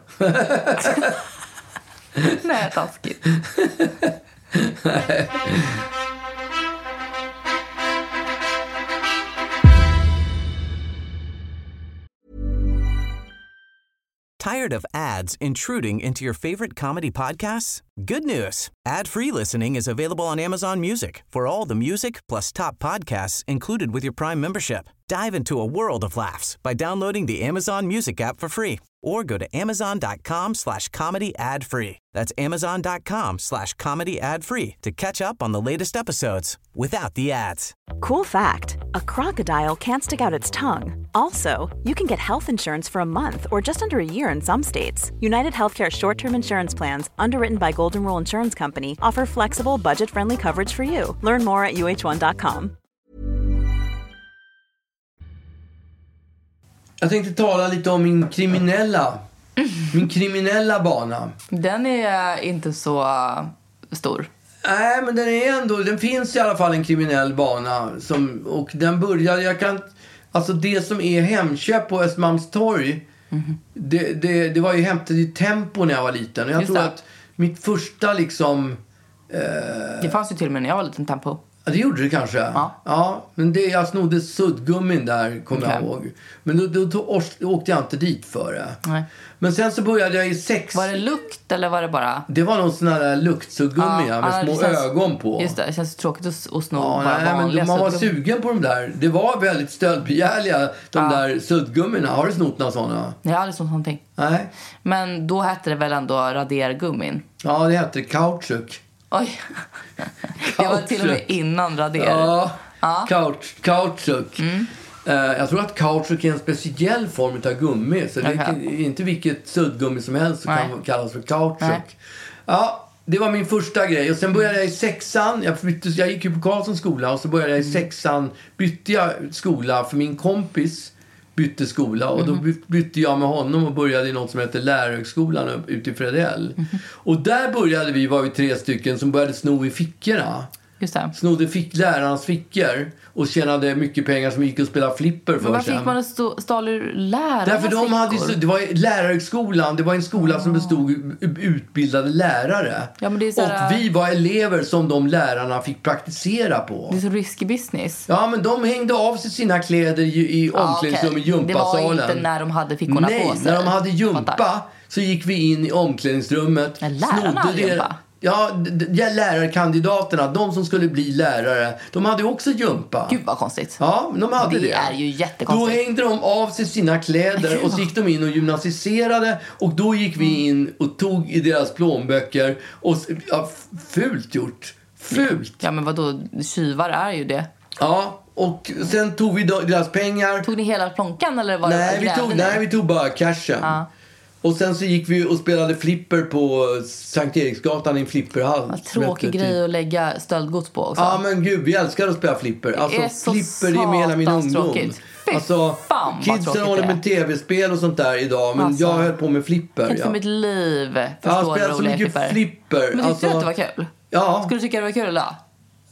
Nej, taskigt. Tired of ads intruding into your favorite comedy podcasts? Good news. Ad-free listening is available on Amazon Music for all the music plus top podcasts included with your Prime membership. Dive into a world of laughs by downloading the Amazon Music app for free or go to amazon.com slash comedy ad free. That's amazon.com slash comedy ad free to catch up on the latest episodes without the ads. Cool fact, a crocodile can't stick out its tongue. Also, you can get health insurance for a month or just under a year in some states. United Healthcare short-term insurance plans, underwritten by Golden Rule Insurance Company, offer flexible, budget-friendly coverage for you. Learn more at u h one dot com. Jag tänkte tala lite om min kriminella, min kriminella bana. Den är inte så stor. Nej, men den är ändå, den finns i alla fall en kriminell bana som, och den började, jag kan, alltså det som är Hemköp på Östermalmstorg, mm. det, det, det var ju hämtat i Tempo när jag var liten. Och jag Just tror det. att mitt första liksom... Eh, det fanns ju till och med när jag var liten Tempo. Ja, det gjorde det kanske. Ja. Ja, men det, jag snodde suddgummin där, kommer okay. jag ihåg. Men då, då, då, då åkte jag inte dit för det. Nej. Men sen så började jag i sex... Var det lukt eller var det bara... Det var någon sån här luktsuggummi ja, med ja, små känns... ögon på. Just det, det känns tråkigt att, att sno ja, bara nej, vanliga men man var suddgummi. sugen på de där. Det var väldigt stöldbegärliga, de ja. där suddgummina. Har du snott några sådana? Jag har aldrig snott någonting. Nej. Men då hette det väl ändå radergummin? Ja, det hette kautschuk. Oj. Det var till och med innan rader. Ja, ja. Couch, kautschuk. Mm. Uh, jag tror att kautschuk är en speciell form av gummi. Så okay. det är inte vilket suddgummi som helst som kan kallas för kautschuk. Ja, det var min första grej. Och sen började jag i sexan. Jag, bytte, jag gick ju på Karlssons skola. Och så började jag i sexan. Bytte jag skola för min kompis bytte skola. Och då bytte jag med honom och började i något som heter Lärarhögskolan ute i Fredell. Mm. Och där började vi, var vi tre stycken som började sno i fickorna. Just det. Snodde fick lärarnas fickor och tjänade mycket pengar som gick att spela flipper för. Men varför fick man stå, stå ur lärarnas Därför de fickor? hade ju, det var Lärarhögskolan, det var en skola oh. som bestod utbildade lärare. Ja, men det är så här, och vi var elever som de lärarna fick praktisera på. Det är så risky business. Ja, men de hängde av sig sina kläder i, i omklädningsrum ah, okay. i gympasalen. Det var inte när de hade fickorna Nej, på sig. när de hade gympa så gick vi in i omklädningsrummet. Men lärarna hade gympa? Ja, d- d- lärarkandidaterna, de som skulle bli lärare, de hade också gympa. Gud vad konstigt. Ja, de hade det. Det är ju jättekonstigt. Då hängde de av sig sina kläder och så gick de in och gymnasiserade. Och då gick vi in och tog i deras plånböcker. Och, ja, fult gjort. Fult. Ja, men vadå? Tjuvar är ju det. Ja, och sen tog vi deras pengar. Tog ni hela plånkan eller var nej, det vi tog, nej, vi tog bara cashen. Ja. Och sen så gick vi och spelade flipper på Sankt Eriksgatan i en flipperhall. Vad tråkig grej typ. Att lägga stöldgods på också. Ja, men gud, vi älskar att spela flipper. Alltså, är så flipper är med hela min ungdom. Tråkigt. Alltså, fan, kidsen håller med tv-spel och sånt där idag. Men alltså, jag höll på med flipper. Helt för ja. mitt liv. Jag har spelat så mycket flipper. flipper. Men tyckte alltså, du att det var kul? Ja. Skulle du tycka det var kul då?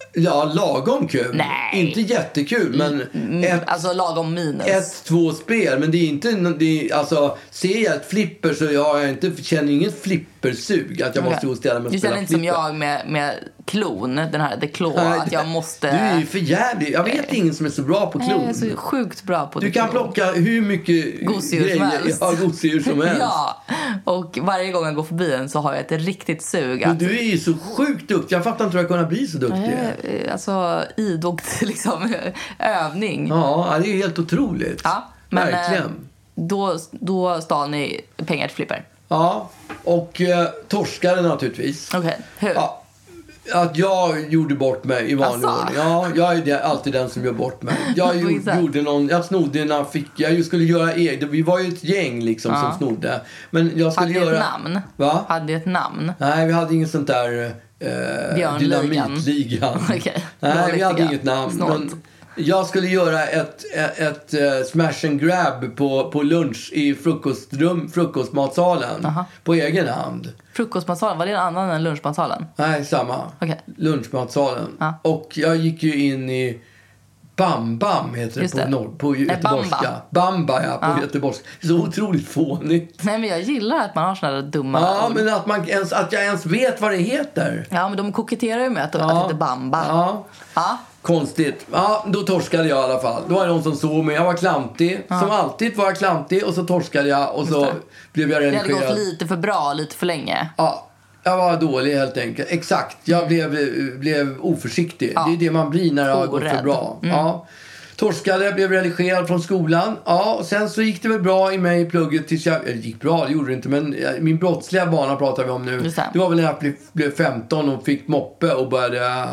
Ja, lagom kul. Nej. Inte jättekul, men mm, ett, alltså lagom minus. ett, två spel. Men det är inte, det är, alltså, ser jag ett flipper så jag, jag inte, känner inget flippersug att jag okay. måste ställa mig och du spela känner inte flipper. som jag med, med klon, den här The Claw, Nej, att jag måste... Du är ju för jävlig. Jag vet äh, ingen som är så bra på klon. Jag är så sjukt bra på Du The kan Claw. plocka hur mycket gosedjur grejer, som helst. Ja, gosedjur som helst. Ja, och varje gång jag går förbi en så har jag ett riktigt sug. Men att... du är ju så sjukt duktig. Jag fattar inte hur jag kunna bli så duktig. Eh, Alltså idogt liksom övning. Ja, det är helt otroligt. Ja, men verkligen. Eh, då, då stal ni pengar till flipper. Ja, och eh, torskade naturligtvis. Okej, okay. Hur? Ja, att jag gjorde bort mig i vanlig Asså? ordning. Ja, jag är det, alltid den som gör bort mig. Jag gjorde, gjorde någon, jag snodde när jag fick, jag skulle göra eget. Vi var ju ett gäng liksom ja. som snodde. Men jag skulle hade göra... ett namn? Va? Hade ett namn? Nej, vi hade inget sånt där eh, dynamitligan. Okay. Nej, vi hade inget namn. Men jag skulle göra ett, ett, ett, ett smash and grab på, på lunch i frukostrum, frukostmatsalen. Aha. På egen hand. Frukostmatsalen, var det en annan än lunchmatsalen? Nej, samma. Okay. Lunchmatsalen. Ja. Och jag gick ju in i Bam Bam heter det, det. på, norr, på göteborgska. Bamba. Bamba, ja, på ja. göteborgska. Så otroligt fånigt. Nej, men jag gillar att man har såna där dumma Ja, ord. men att, man ens, att jag ens vet vad det heter. Ja, men de koketterar ju med att, ja. att det heter Bamba. Ja. Ja. Konstigt. Ja, då torskade jag i alla fall. Då var det någon som såg mig. Jag var klantig. Ja. Som alltid var jag klantig. Och så torskade jag. Och så blev jag redigerad. Det hade gått lite för bra, lite för länge. Ja. Jag var dålig helt enkelt. Exakt. Jag blev, blev oförsiktig. Ja. Det är det man blir när det har gått för bra. Mm. Ja. Torskade, blev redigerad från skolan. Ja, och sen så gick det väl bra i mig i plugget tills jag... Eller gick bra, det gjorde det inte. Men min brottsliga bana pratar vi om nu. Det. det var väl när jag blev, blev femton och fick moppe och började...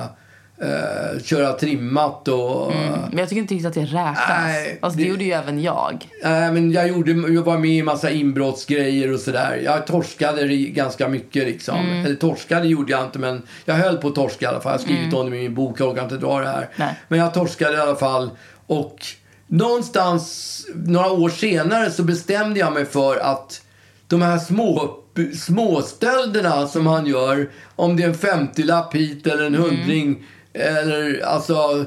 Uh, köra trimmat och... Mm, men jag tycker inte riktigt att det räknas. Nej, alltså, det, det gjorde ju även jag. Nej, uh, men jag, gjorde, jag var med i massa inbrottsgrejer och sådär. Jag torskade ganska mycket liksom. Mm. Eller torskade gjorde jag inte, men jag höll på att torska i alla fall. Jag har skrivit mm. om det i min bok, jag orkar inte dra det här. Nej. Men jag torskade i alla fall. Och någonstans några år senare så bestämde jag mig för att de här små... småstölderna som han gör, om det är en femtiolapp hit eller en hundring mm. eller alltså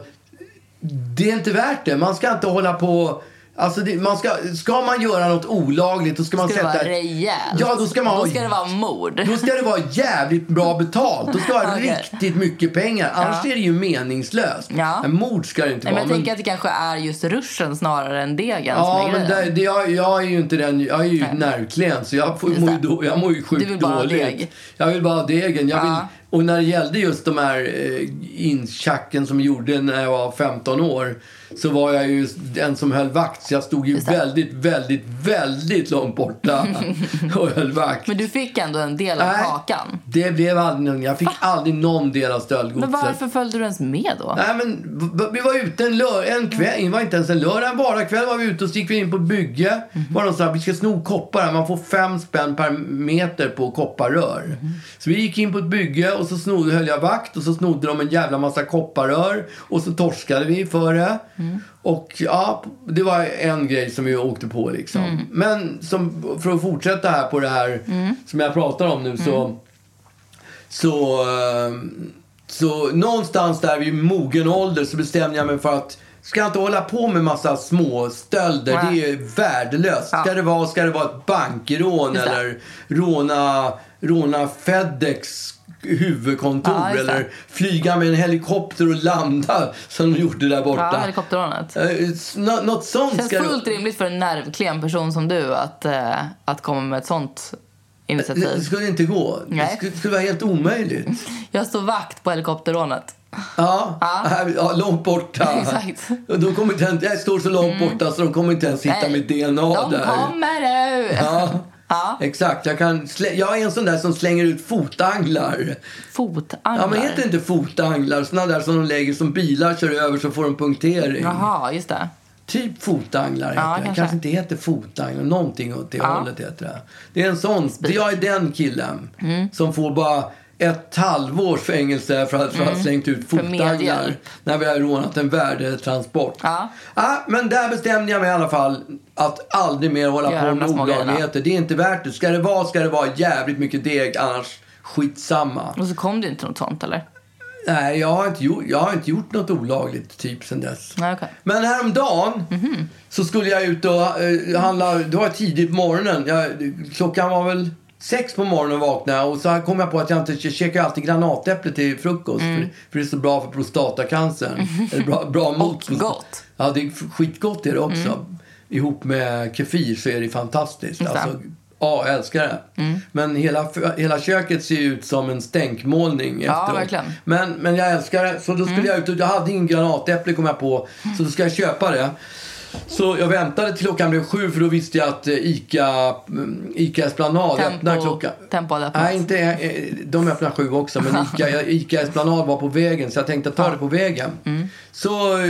det är inte värt det. Man ska inte hålla på alltså det, man ska ska man göra något olagligt då ska man ska sätta det vara rejält. Ja, då ska man då ska ha, det vara mord. Då ska det vara jävligt bra betalt. Då ska det vara okay. riktigt mycket pengar. Annars ja. är det ju meningslöst. Ja. En mord ska det inte Nej, vara. Men jag men... tänker att det kanske är just ruschen snarare än degen. Ja, men det, det, jag, jag är ju inte den. Jag är ju nervklen så jag får mår ju då, jag mår ju sjukt du vill bara dåligt. Deg. Jag vill bara ha degen. Jag ja. vill, och när det gällde just de här eh, inchacken som jag gjorde när jag var femton år så var jag ju en som höll vakt. Så jag stod ju väldigt, väldigt, väldigt långt borta och höll vakt. Men du fick ändå en del av Nej, kakan. Det blev aldrig någon. Jag fick Va? aldrig någon del av stöldgodset. Men varför följde du ens med då? Nej, men vi var ute en, lör- en kväll. Det var inte ens en lördag. En vardagskväll var vi ute och så gick vi in på ett bygge. Mm-hmm. Var de sa vi ska sno koppar. Man får fem spänn per meter på kopparrör. Mm-hmm. Så vi gick in på ett bygge och så snodde, höll jag vakt. Och så snodde de en jävla massa kopparrör. Och så torskade vi för det. Mm. Och ja, det var en grej som vi åkte på liksom. Mm. Men som, för att fortsätta här på det här mm. som jag pratar om nu så mm. så så någonstans där vid mogen ålder så bestämde jag mig för att ska jag inte hålla på med massa små stölder. Nej. Det är värdelöst. Ja. Ska det vara ska det vara ett bankrån eller råna råna FedEx huvudkontor ja, eller flyga med en helikopter och landa som de gjorde där borta. Ja, helikopterrånet. Nå- något sånt. Känns ska fullt det... rimligt för en nervklen person som du att, äh, att komma med ett sånt initiativ. Det skulle inte gå. Nej. Det skulle, det skulle vara helt omöjligt. Jag står vakt på helikopterrånet. Ja, ja. Här, ja, långt borta. Exakt. Och de kommer inte ens, jag står så långt mm. borta så de kommer inte ens hitta Nej. mitt D N A de där. De kommer nu. Ja. Ja. Exakt, jag, kan slä- jag är en sån där som slänger ut fotanglar. Fotanglar? Ja, men heter inte fotanglar? Såna där som de lägger som bilar kör över så får de punktering. Jaha, just det. Typ fotanglar heter ja, det. Kanske. kanske inte heter fotanglar. Någonting åt det ja. hållet heter det. Det är en sån, det jag är den killen mm. som får bara ett halvårs fängelse för att, för att mm. slängt ut fotanglar när vi har rånat en värdetransport. Ja. Ja, men där bestämde jag mig i alla fall att aldrig mer hålla Gör på med olagligheter. Det är inte värt det. Ska det vara, ska det vara jävligt mycket deg, annars skitsamma. Och så kom det inte något sånt, eller? Nej, jag har inte gjort, jag har inte gjort något olagligt typ sen dess. Nej, okay. Men häromdagen mm-hmm. så skulle jag ut och uh, handla. Det var tidigt på morgonen. Jag, klockan var väl sex på morgonen vaknade och så kom jag på att jag inte jag käkar alltid granatäpple till frukost. Mm. För, för det är så bra för prostatacancern. Mm. Eller bra, bra mot. Och gott. Ja, det är skitgott är det också. Mm. Ihop med kefir så är det fantastiskt. Just det. Alltså, ja, jag älskar det. Mm. Men hela, hela köket ser ut som en stänkmålning efteråt. Ja, verkligen. Men, men jag älskar det. Så då skulle mm. jag ut och jag hade ingen granatäpple kom jag på. Så då ska jag köpa det. Så jag väntade till klockan blev sju för då visste jag att Ica, Ica Esplanad öppnar klockan. Tempo hade öppnat. Nej, inte, de öppnar sju också. Men Ica, Ica Esplanad var på vägen så jag tänkte ta det på vägen. Mm. Så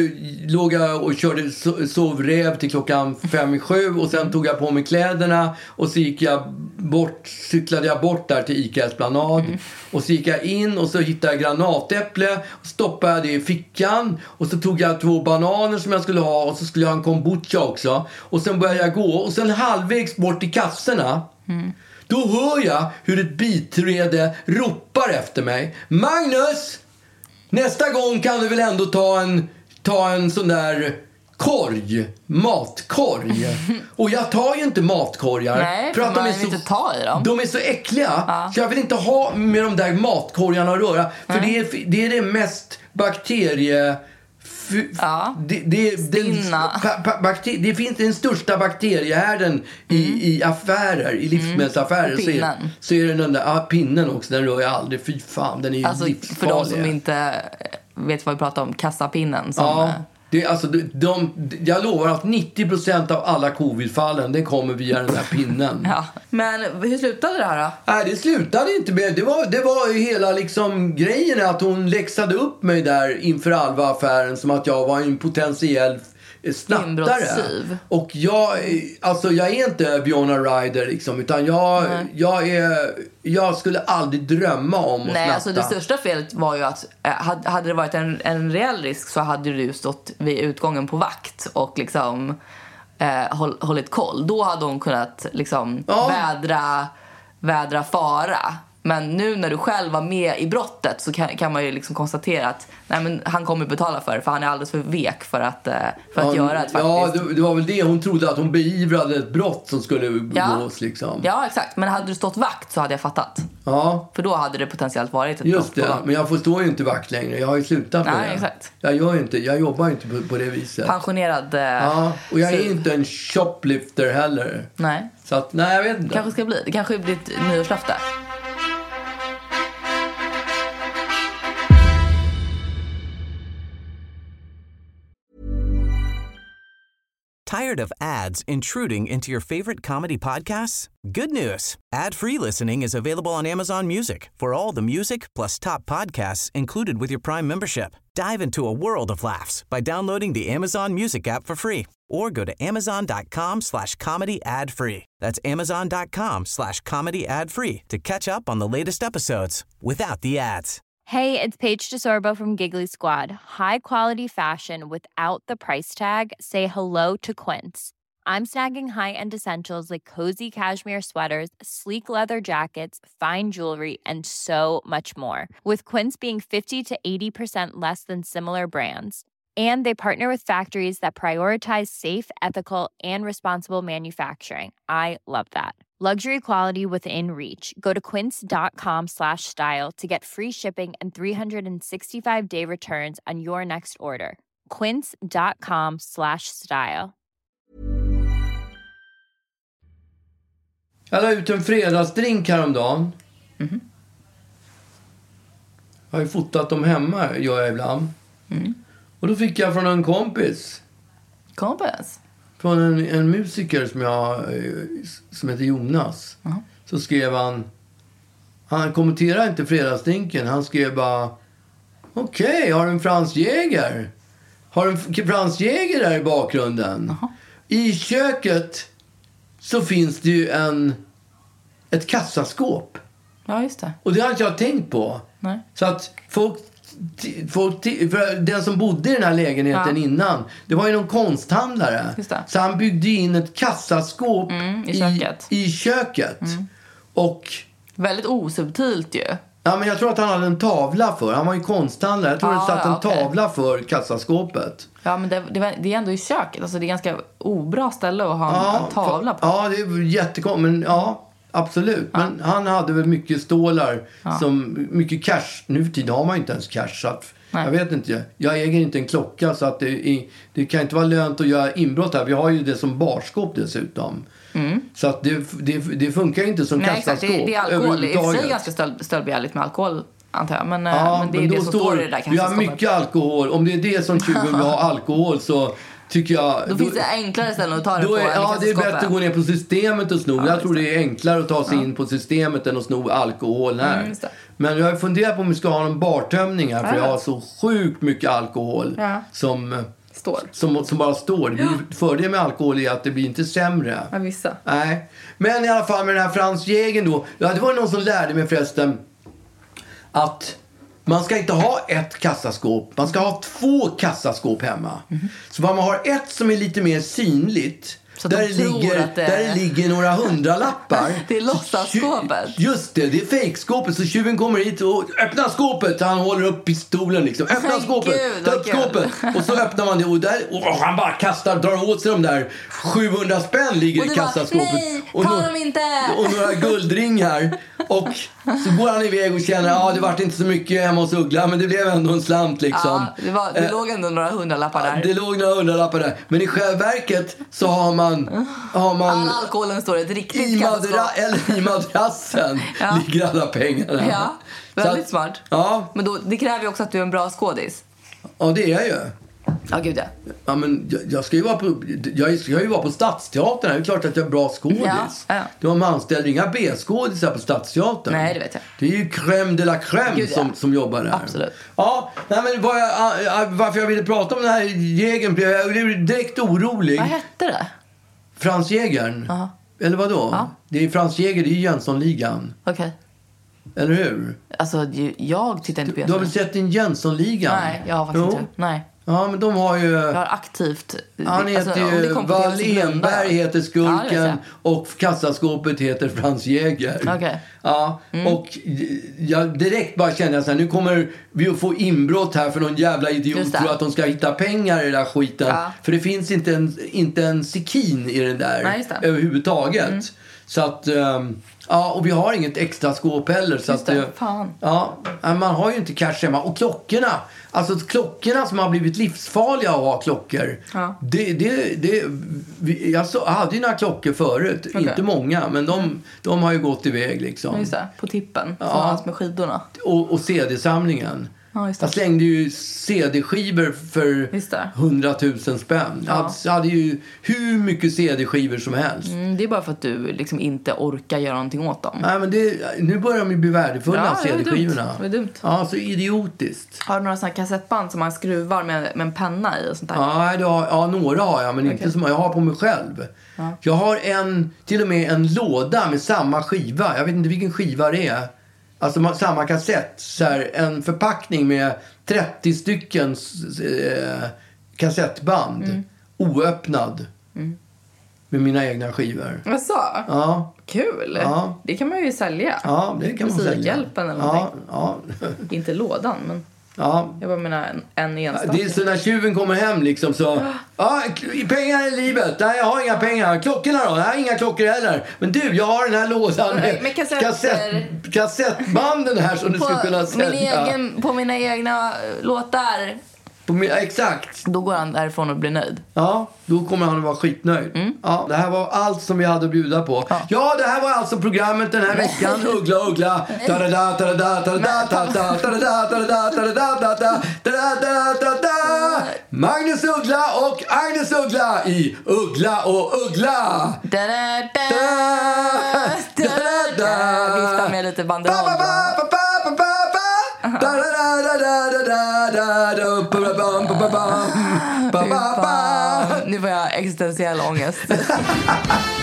låg jag och körde sovrev till klockan fem i sju och sen tog jag på mig kläderna och så gick jag bort, cyklade jag bort där till Ica Esplanad mm. och så gick jag in och så hittade jag granatäpple och stoppade det i fickan och så tog jag två bananer som jag skulle ha och så skulle jag ha en kombucha också och sen började jag gå och sen halvvägs bort till kassorna mm. då hör jag hur ett biträde ropar efter mig: Magnus! Nästa gång kan du väl ändå ta en, ta en sån där korg, matkorg. Och jag tar ju inte matkorgar. Nej, för, för att de är så, inte ta i dem. De är så äckliga. Ja. Så jag vill inte ha med de där matkorgarna att röra. För det är, det är det mest bakterie... F- ja. det, det, den, ba- bakter- det finns den största bakteriehärden mm. i, i affärer, i livsmedelsaffärer. Mm. Så, är, så är det den där ah, pinnen också, den rör jag aldrig. Fy fan, den är alltså, livsfarlig. För de som inte vet vad vi pratar om, kassapinnen som... Ja. Det, alltså, de, de, jag lovar att nittio procent av alla covidfallen det kommer via den där pinnen. Ja. Men hur slutade det här då? Nej, det slutade inte med. Det var, det var ju hela liksom, grejen att hon läxade upp mig där inför Alva-affären som att jag var en potentiell snattare. Och jag, alltså, jag är inte Björna Ryder liksom, utan jag, jag, är, jag skulle aldrig drömma om att Nej, snatta. alltså det största felet var ju att hade det varit en, en reell risk så hade du stått vid utgången på vakt och liksom eh, håll, hållit koll. Då hade hon kunnat liksom ja. vädra, vädra fara. Men nu när du själv var med i brottet så kan, kan man ju liksom konstatera att nej, men han kommer betala för det, för han är alldeles för vek för att, för att ja, göra det faktiskt. Ja, det, det var väl det. Hon trodde att hon beivrade ett brott som skulle begås. Ja. Liksom. Ja, exakt. Men hade du stått vakt så hade jag fattat. Ja. För då hade det potentiellt varit ett Just brott. det, men jag får stå ju inte vakt längre. Jag har ju slutat med nej, det. Exakt. Jag, gör inte, jag jobbar inte på, på det viset. Pensionerad. Ja, och jag är så... inte en shoplifter heller. Nej. Så att, nej, jag vet inte. Kanske ska bli. Det kanske blir ett nyårslöfte. Tired of ads intruding into your favorite comedy podcasts? Good news. Ad-free listening is available on Amazon Music for all the music plus top podcasts included with your Prime membership. Dive into a world of laughs by downloading the Amazon Music app for free or go to amazon.com slash comedy ad free. That's amazon.com slash comedy ad free to catch up on the latest episodes without the ads. Hey, it's Paige DeSorbo from Giggly Squad. High quality fashion without the price tag. Say hello to Quince. I'm snagging high-end essentials like cozy cashmere sweaters, sleek leather jackets, fine jewelry, and so much more. With Quince being fifty to eighty percent less than similar brands. And they partner with factories that prioritize safe, ethical, and responsible manufacturing. I love that. Luxury quality within reach. Go to quince.com slash style to get free shipping and three sixty-five day returns on your next order. Quince.com slash style. Jag la ut en fredagsdrink häromdagen. Mm-hmm. Jag har ju fotat dem hemma, gör jag ibland. Mm. Och då fick jag från en kompis. Kompis? Från en, en musiker som jag som heter Jonas. Uh-huh. Så skrev han, han kommenterade inte fredagsdrinken. Han skrev bara, okej, okay, har du en Franz Jäger? Har du en Franz Jäger där i bakgrunden? Uh-huh. I köket så finns det ju en ett kassaskåp. Ja, just det. Och det har inte jag tänkt på. Nej. Så att folk Folk, för den som bodde i den här lägenheten ja. innan, det var ju någon konsthandlare. Så han byggde in ett kassaskåp mm, i köket. I, i köket. Mm. Och väldigt osubtilt ju. Ja, men jag tror att han hade en tavla för. Han var ju konsthandlare. Jag tror Ah, det satt en ja, okay. tavla för kassaskåpet. Ja, men det, det, var, det är ändå i köket. Alltså det är ganska obra ställe att ha en, Ja, en tavla på. Ja, det är jättekonstigt. Men ja, absolut. Ja. Men han hade väl mycket stålar. Ja. Som, mycket cash. Nu för tiden har man inte ens cash. Så att, jag vet inte. Jag äger inte en klocka. Så att det, är, det kan inte vara lönt att göra inbrott här. Vi har ju det som barskåp dessutom. Mm. Så att det, det, det funkar inte som kassaskåp. kassaskåp. Nej, exakt. Det, det är alkohol. Det är i sig ganska stöld, stöldbegärligt med alkohol, antar jag. Men, ja, men det är men det som står, står i det där kassaskåpet. Vi har mycket alkohol. Om det är det som tjuven vill ha alkohol så tycker jag... Då, då finns det enklare ställen att ta det på. Är, ja, det är bättre att gå ner på systemet och sno. Ja, jag tror det är enklare att ta sig ja. in på systemet än att sno alkohol här. Mm, men jag har funderat på om vi ska ha en bartömning här. För ja. jag har så sjukt mycket alkohol ja. som... Står. Som, som bara står. Det blir, ja. Fördel med alkohol är att det blir inte sämre. Ja, vissa. Nej. Men i alla fall med den här Franz Jägern då. Ja, det var någon som lärde mig förresten att man ska inte ha ett kassaskåp. Man ska ha två kassaskåp hemma. Mm. Så man har ett som är lite mer synligt. Så där, de det ligger, att det... där det ligger några hundralappar. Det är låtsasskåpet. Just det, det är fejkskåpet. Så tjuven kommer hit och öppnar skåpet. Han håller upp pistolen liksom. Öppna skåpet, ta upp skåpet. Och så öppnar man det och, där, och han bara kastar, drar åt sig de där sjuhundra spänn ligger i kassaskåpet. Bara, nej, och, ta dem inte! Och några guldringar. Och så går han iväg och känner att ah, det vart inte så mycket hemma hos Uggla, men det blev ändå en slant liksom. Ja, det, var, det eh, låg ändå några hundralappar där. Det låg några hundralappar där. Men i själva verket så har man... Har man all alkoholen står ett riktigt i, madra, eller i madrassen ja. ligger alla pengarna. Ja, väldigt att, smart. Ja. Men då, det kräver ju också att du är en bra skådis. Ja, det är jag ju. Ja, gud ja. Ja, men jag, jag ska ju vara på jag ska ju vara på Stadsteatern. Det är klart att jag är bra skådis. Ja, ja. Du har man anställer inga B-skådisar på Stadsteatern. Nej, det vet jag. Det är ju crème de la crème gud, som, ja. som jobbar där. Absolut. Ja, nej, men var jag, varför jag ville prata om den här Jägern, jag blev direkt orolig. Vad hette det? Franz Jägern. Uh-huh. Eller vad då? Ja. Det är Franz Jäger, det är Jönssonligan. Okej. Okay. Eller hur? Alltså, jag tittar inte på Jönssonligan. Du har väl sett en Jönssonligan? Nej, jag har faktiskt jo. inte. Nej. Ja, men de har ju... Jag har aktivt... Han heter alltså, ju... Wall Enberg heter Skurken ja, och kassaskåpet heter Franz Jäger. Okej. Okay. Ja, mm. och jag direkt bara kände jag så här, nu kommer vi att få inbrott här för någon jävla idiot tror att de ska hitta pengar i den där skiten. Ja. För det finns inte en, inte en sekin i den där nej, överhuvudtaget. Mm. Så att... Um, ja, och vi har inget extra skåp heller. Så just att, det, fan. Ja, man har ju inte cash hemma. Och klockorna, alltså klockorna som har blivit livsfarliga att ha klockor. Ja. Det, det, det, vi, jag så, hade ju några klockor förut, okay. inte många. Men de, de har ju gått iväg liksom. Just det, på tippen, ja. med skidorna. Och, och C D-samlingen. Ja, jag slängde ju C D-skivor för hundratusen spänn. Ja. Jag hade ju hur mycket C D-skivor som helst. Mm, det är bara för att du liksom inte orkar göra någonting åt dem. Nej, men det, nu börjar de ju bli värdefulla, ja, C D-skivorna. Det är dumt. Ja, så idiotiskt. Har du några sådana kassettband som man skruvar med, med en penna i och sånt där? Ja, det har, ja några har jag, men okay. inte som jag har på mig själv. Ja. Jag har en, till och med en låda med samma skiva. Jag vet inte vilken skiva det är. Alltså samma kassett. Så här, en förpackning med trettio stycken eh, kassettband. Mm. Oöppnad. Mm. Med mina egna skivor. Vad så? Ja. Kul. Ja. Det kan man ju sälja. Ja, det kan man sälja. Musikhjälpen eller ja, någonting. ja. Inte lådan, men... Ja. Jag bara menar en, en enstaka. Det är så när tjuven kommer hem liksom så... Ja, pengar i livet. Nej, jag har inga pengar. Klockorna då? Nej, inga klockor heller. Men du, jag har den här lådan med, med kassett, kassettbanden här som du på skulle kunna sälja. Egen, på mina egna låtar. På min, exakt. Då går han därifrån och blir nöjd. Ja, då kommer han att vara skitnöjd. Mm. Ja, det här var allt som vi hade att bjuda på. Ja, ja det här var alltså programmet den här veckan. Uggla, uggla. Magnus Uggla och Agnes Uggla i Uggla och Uggla. Vifta med lite banderoll. Nu får jag existentiell ångest.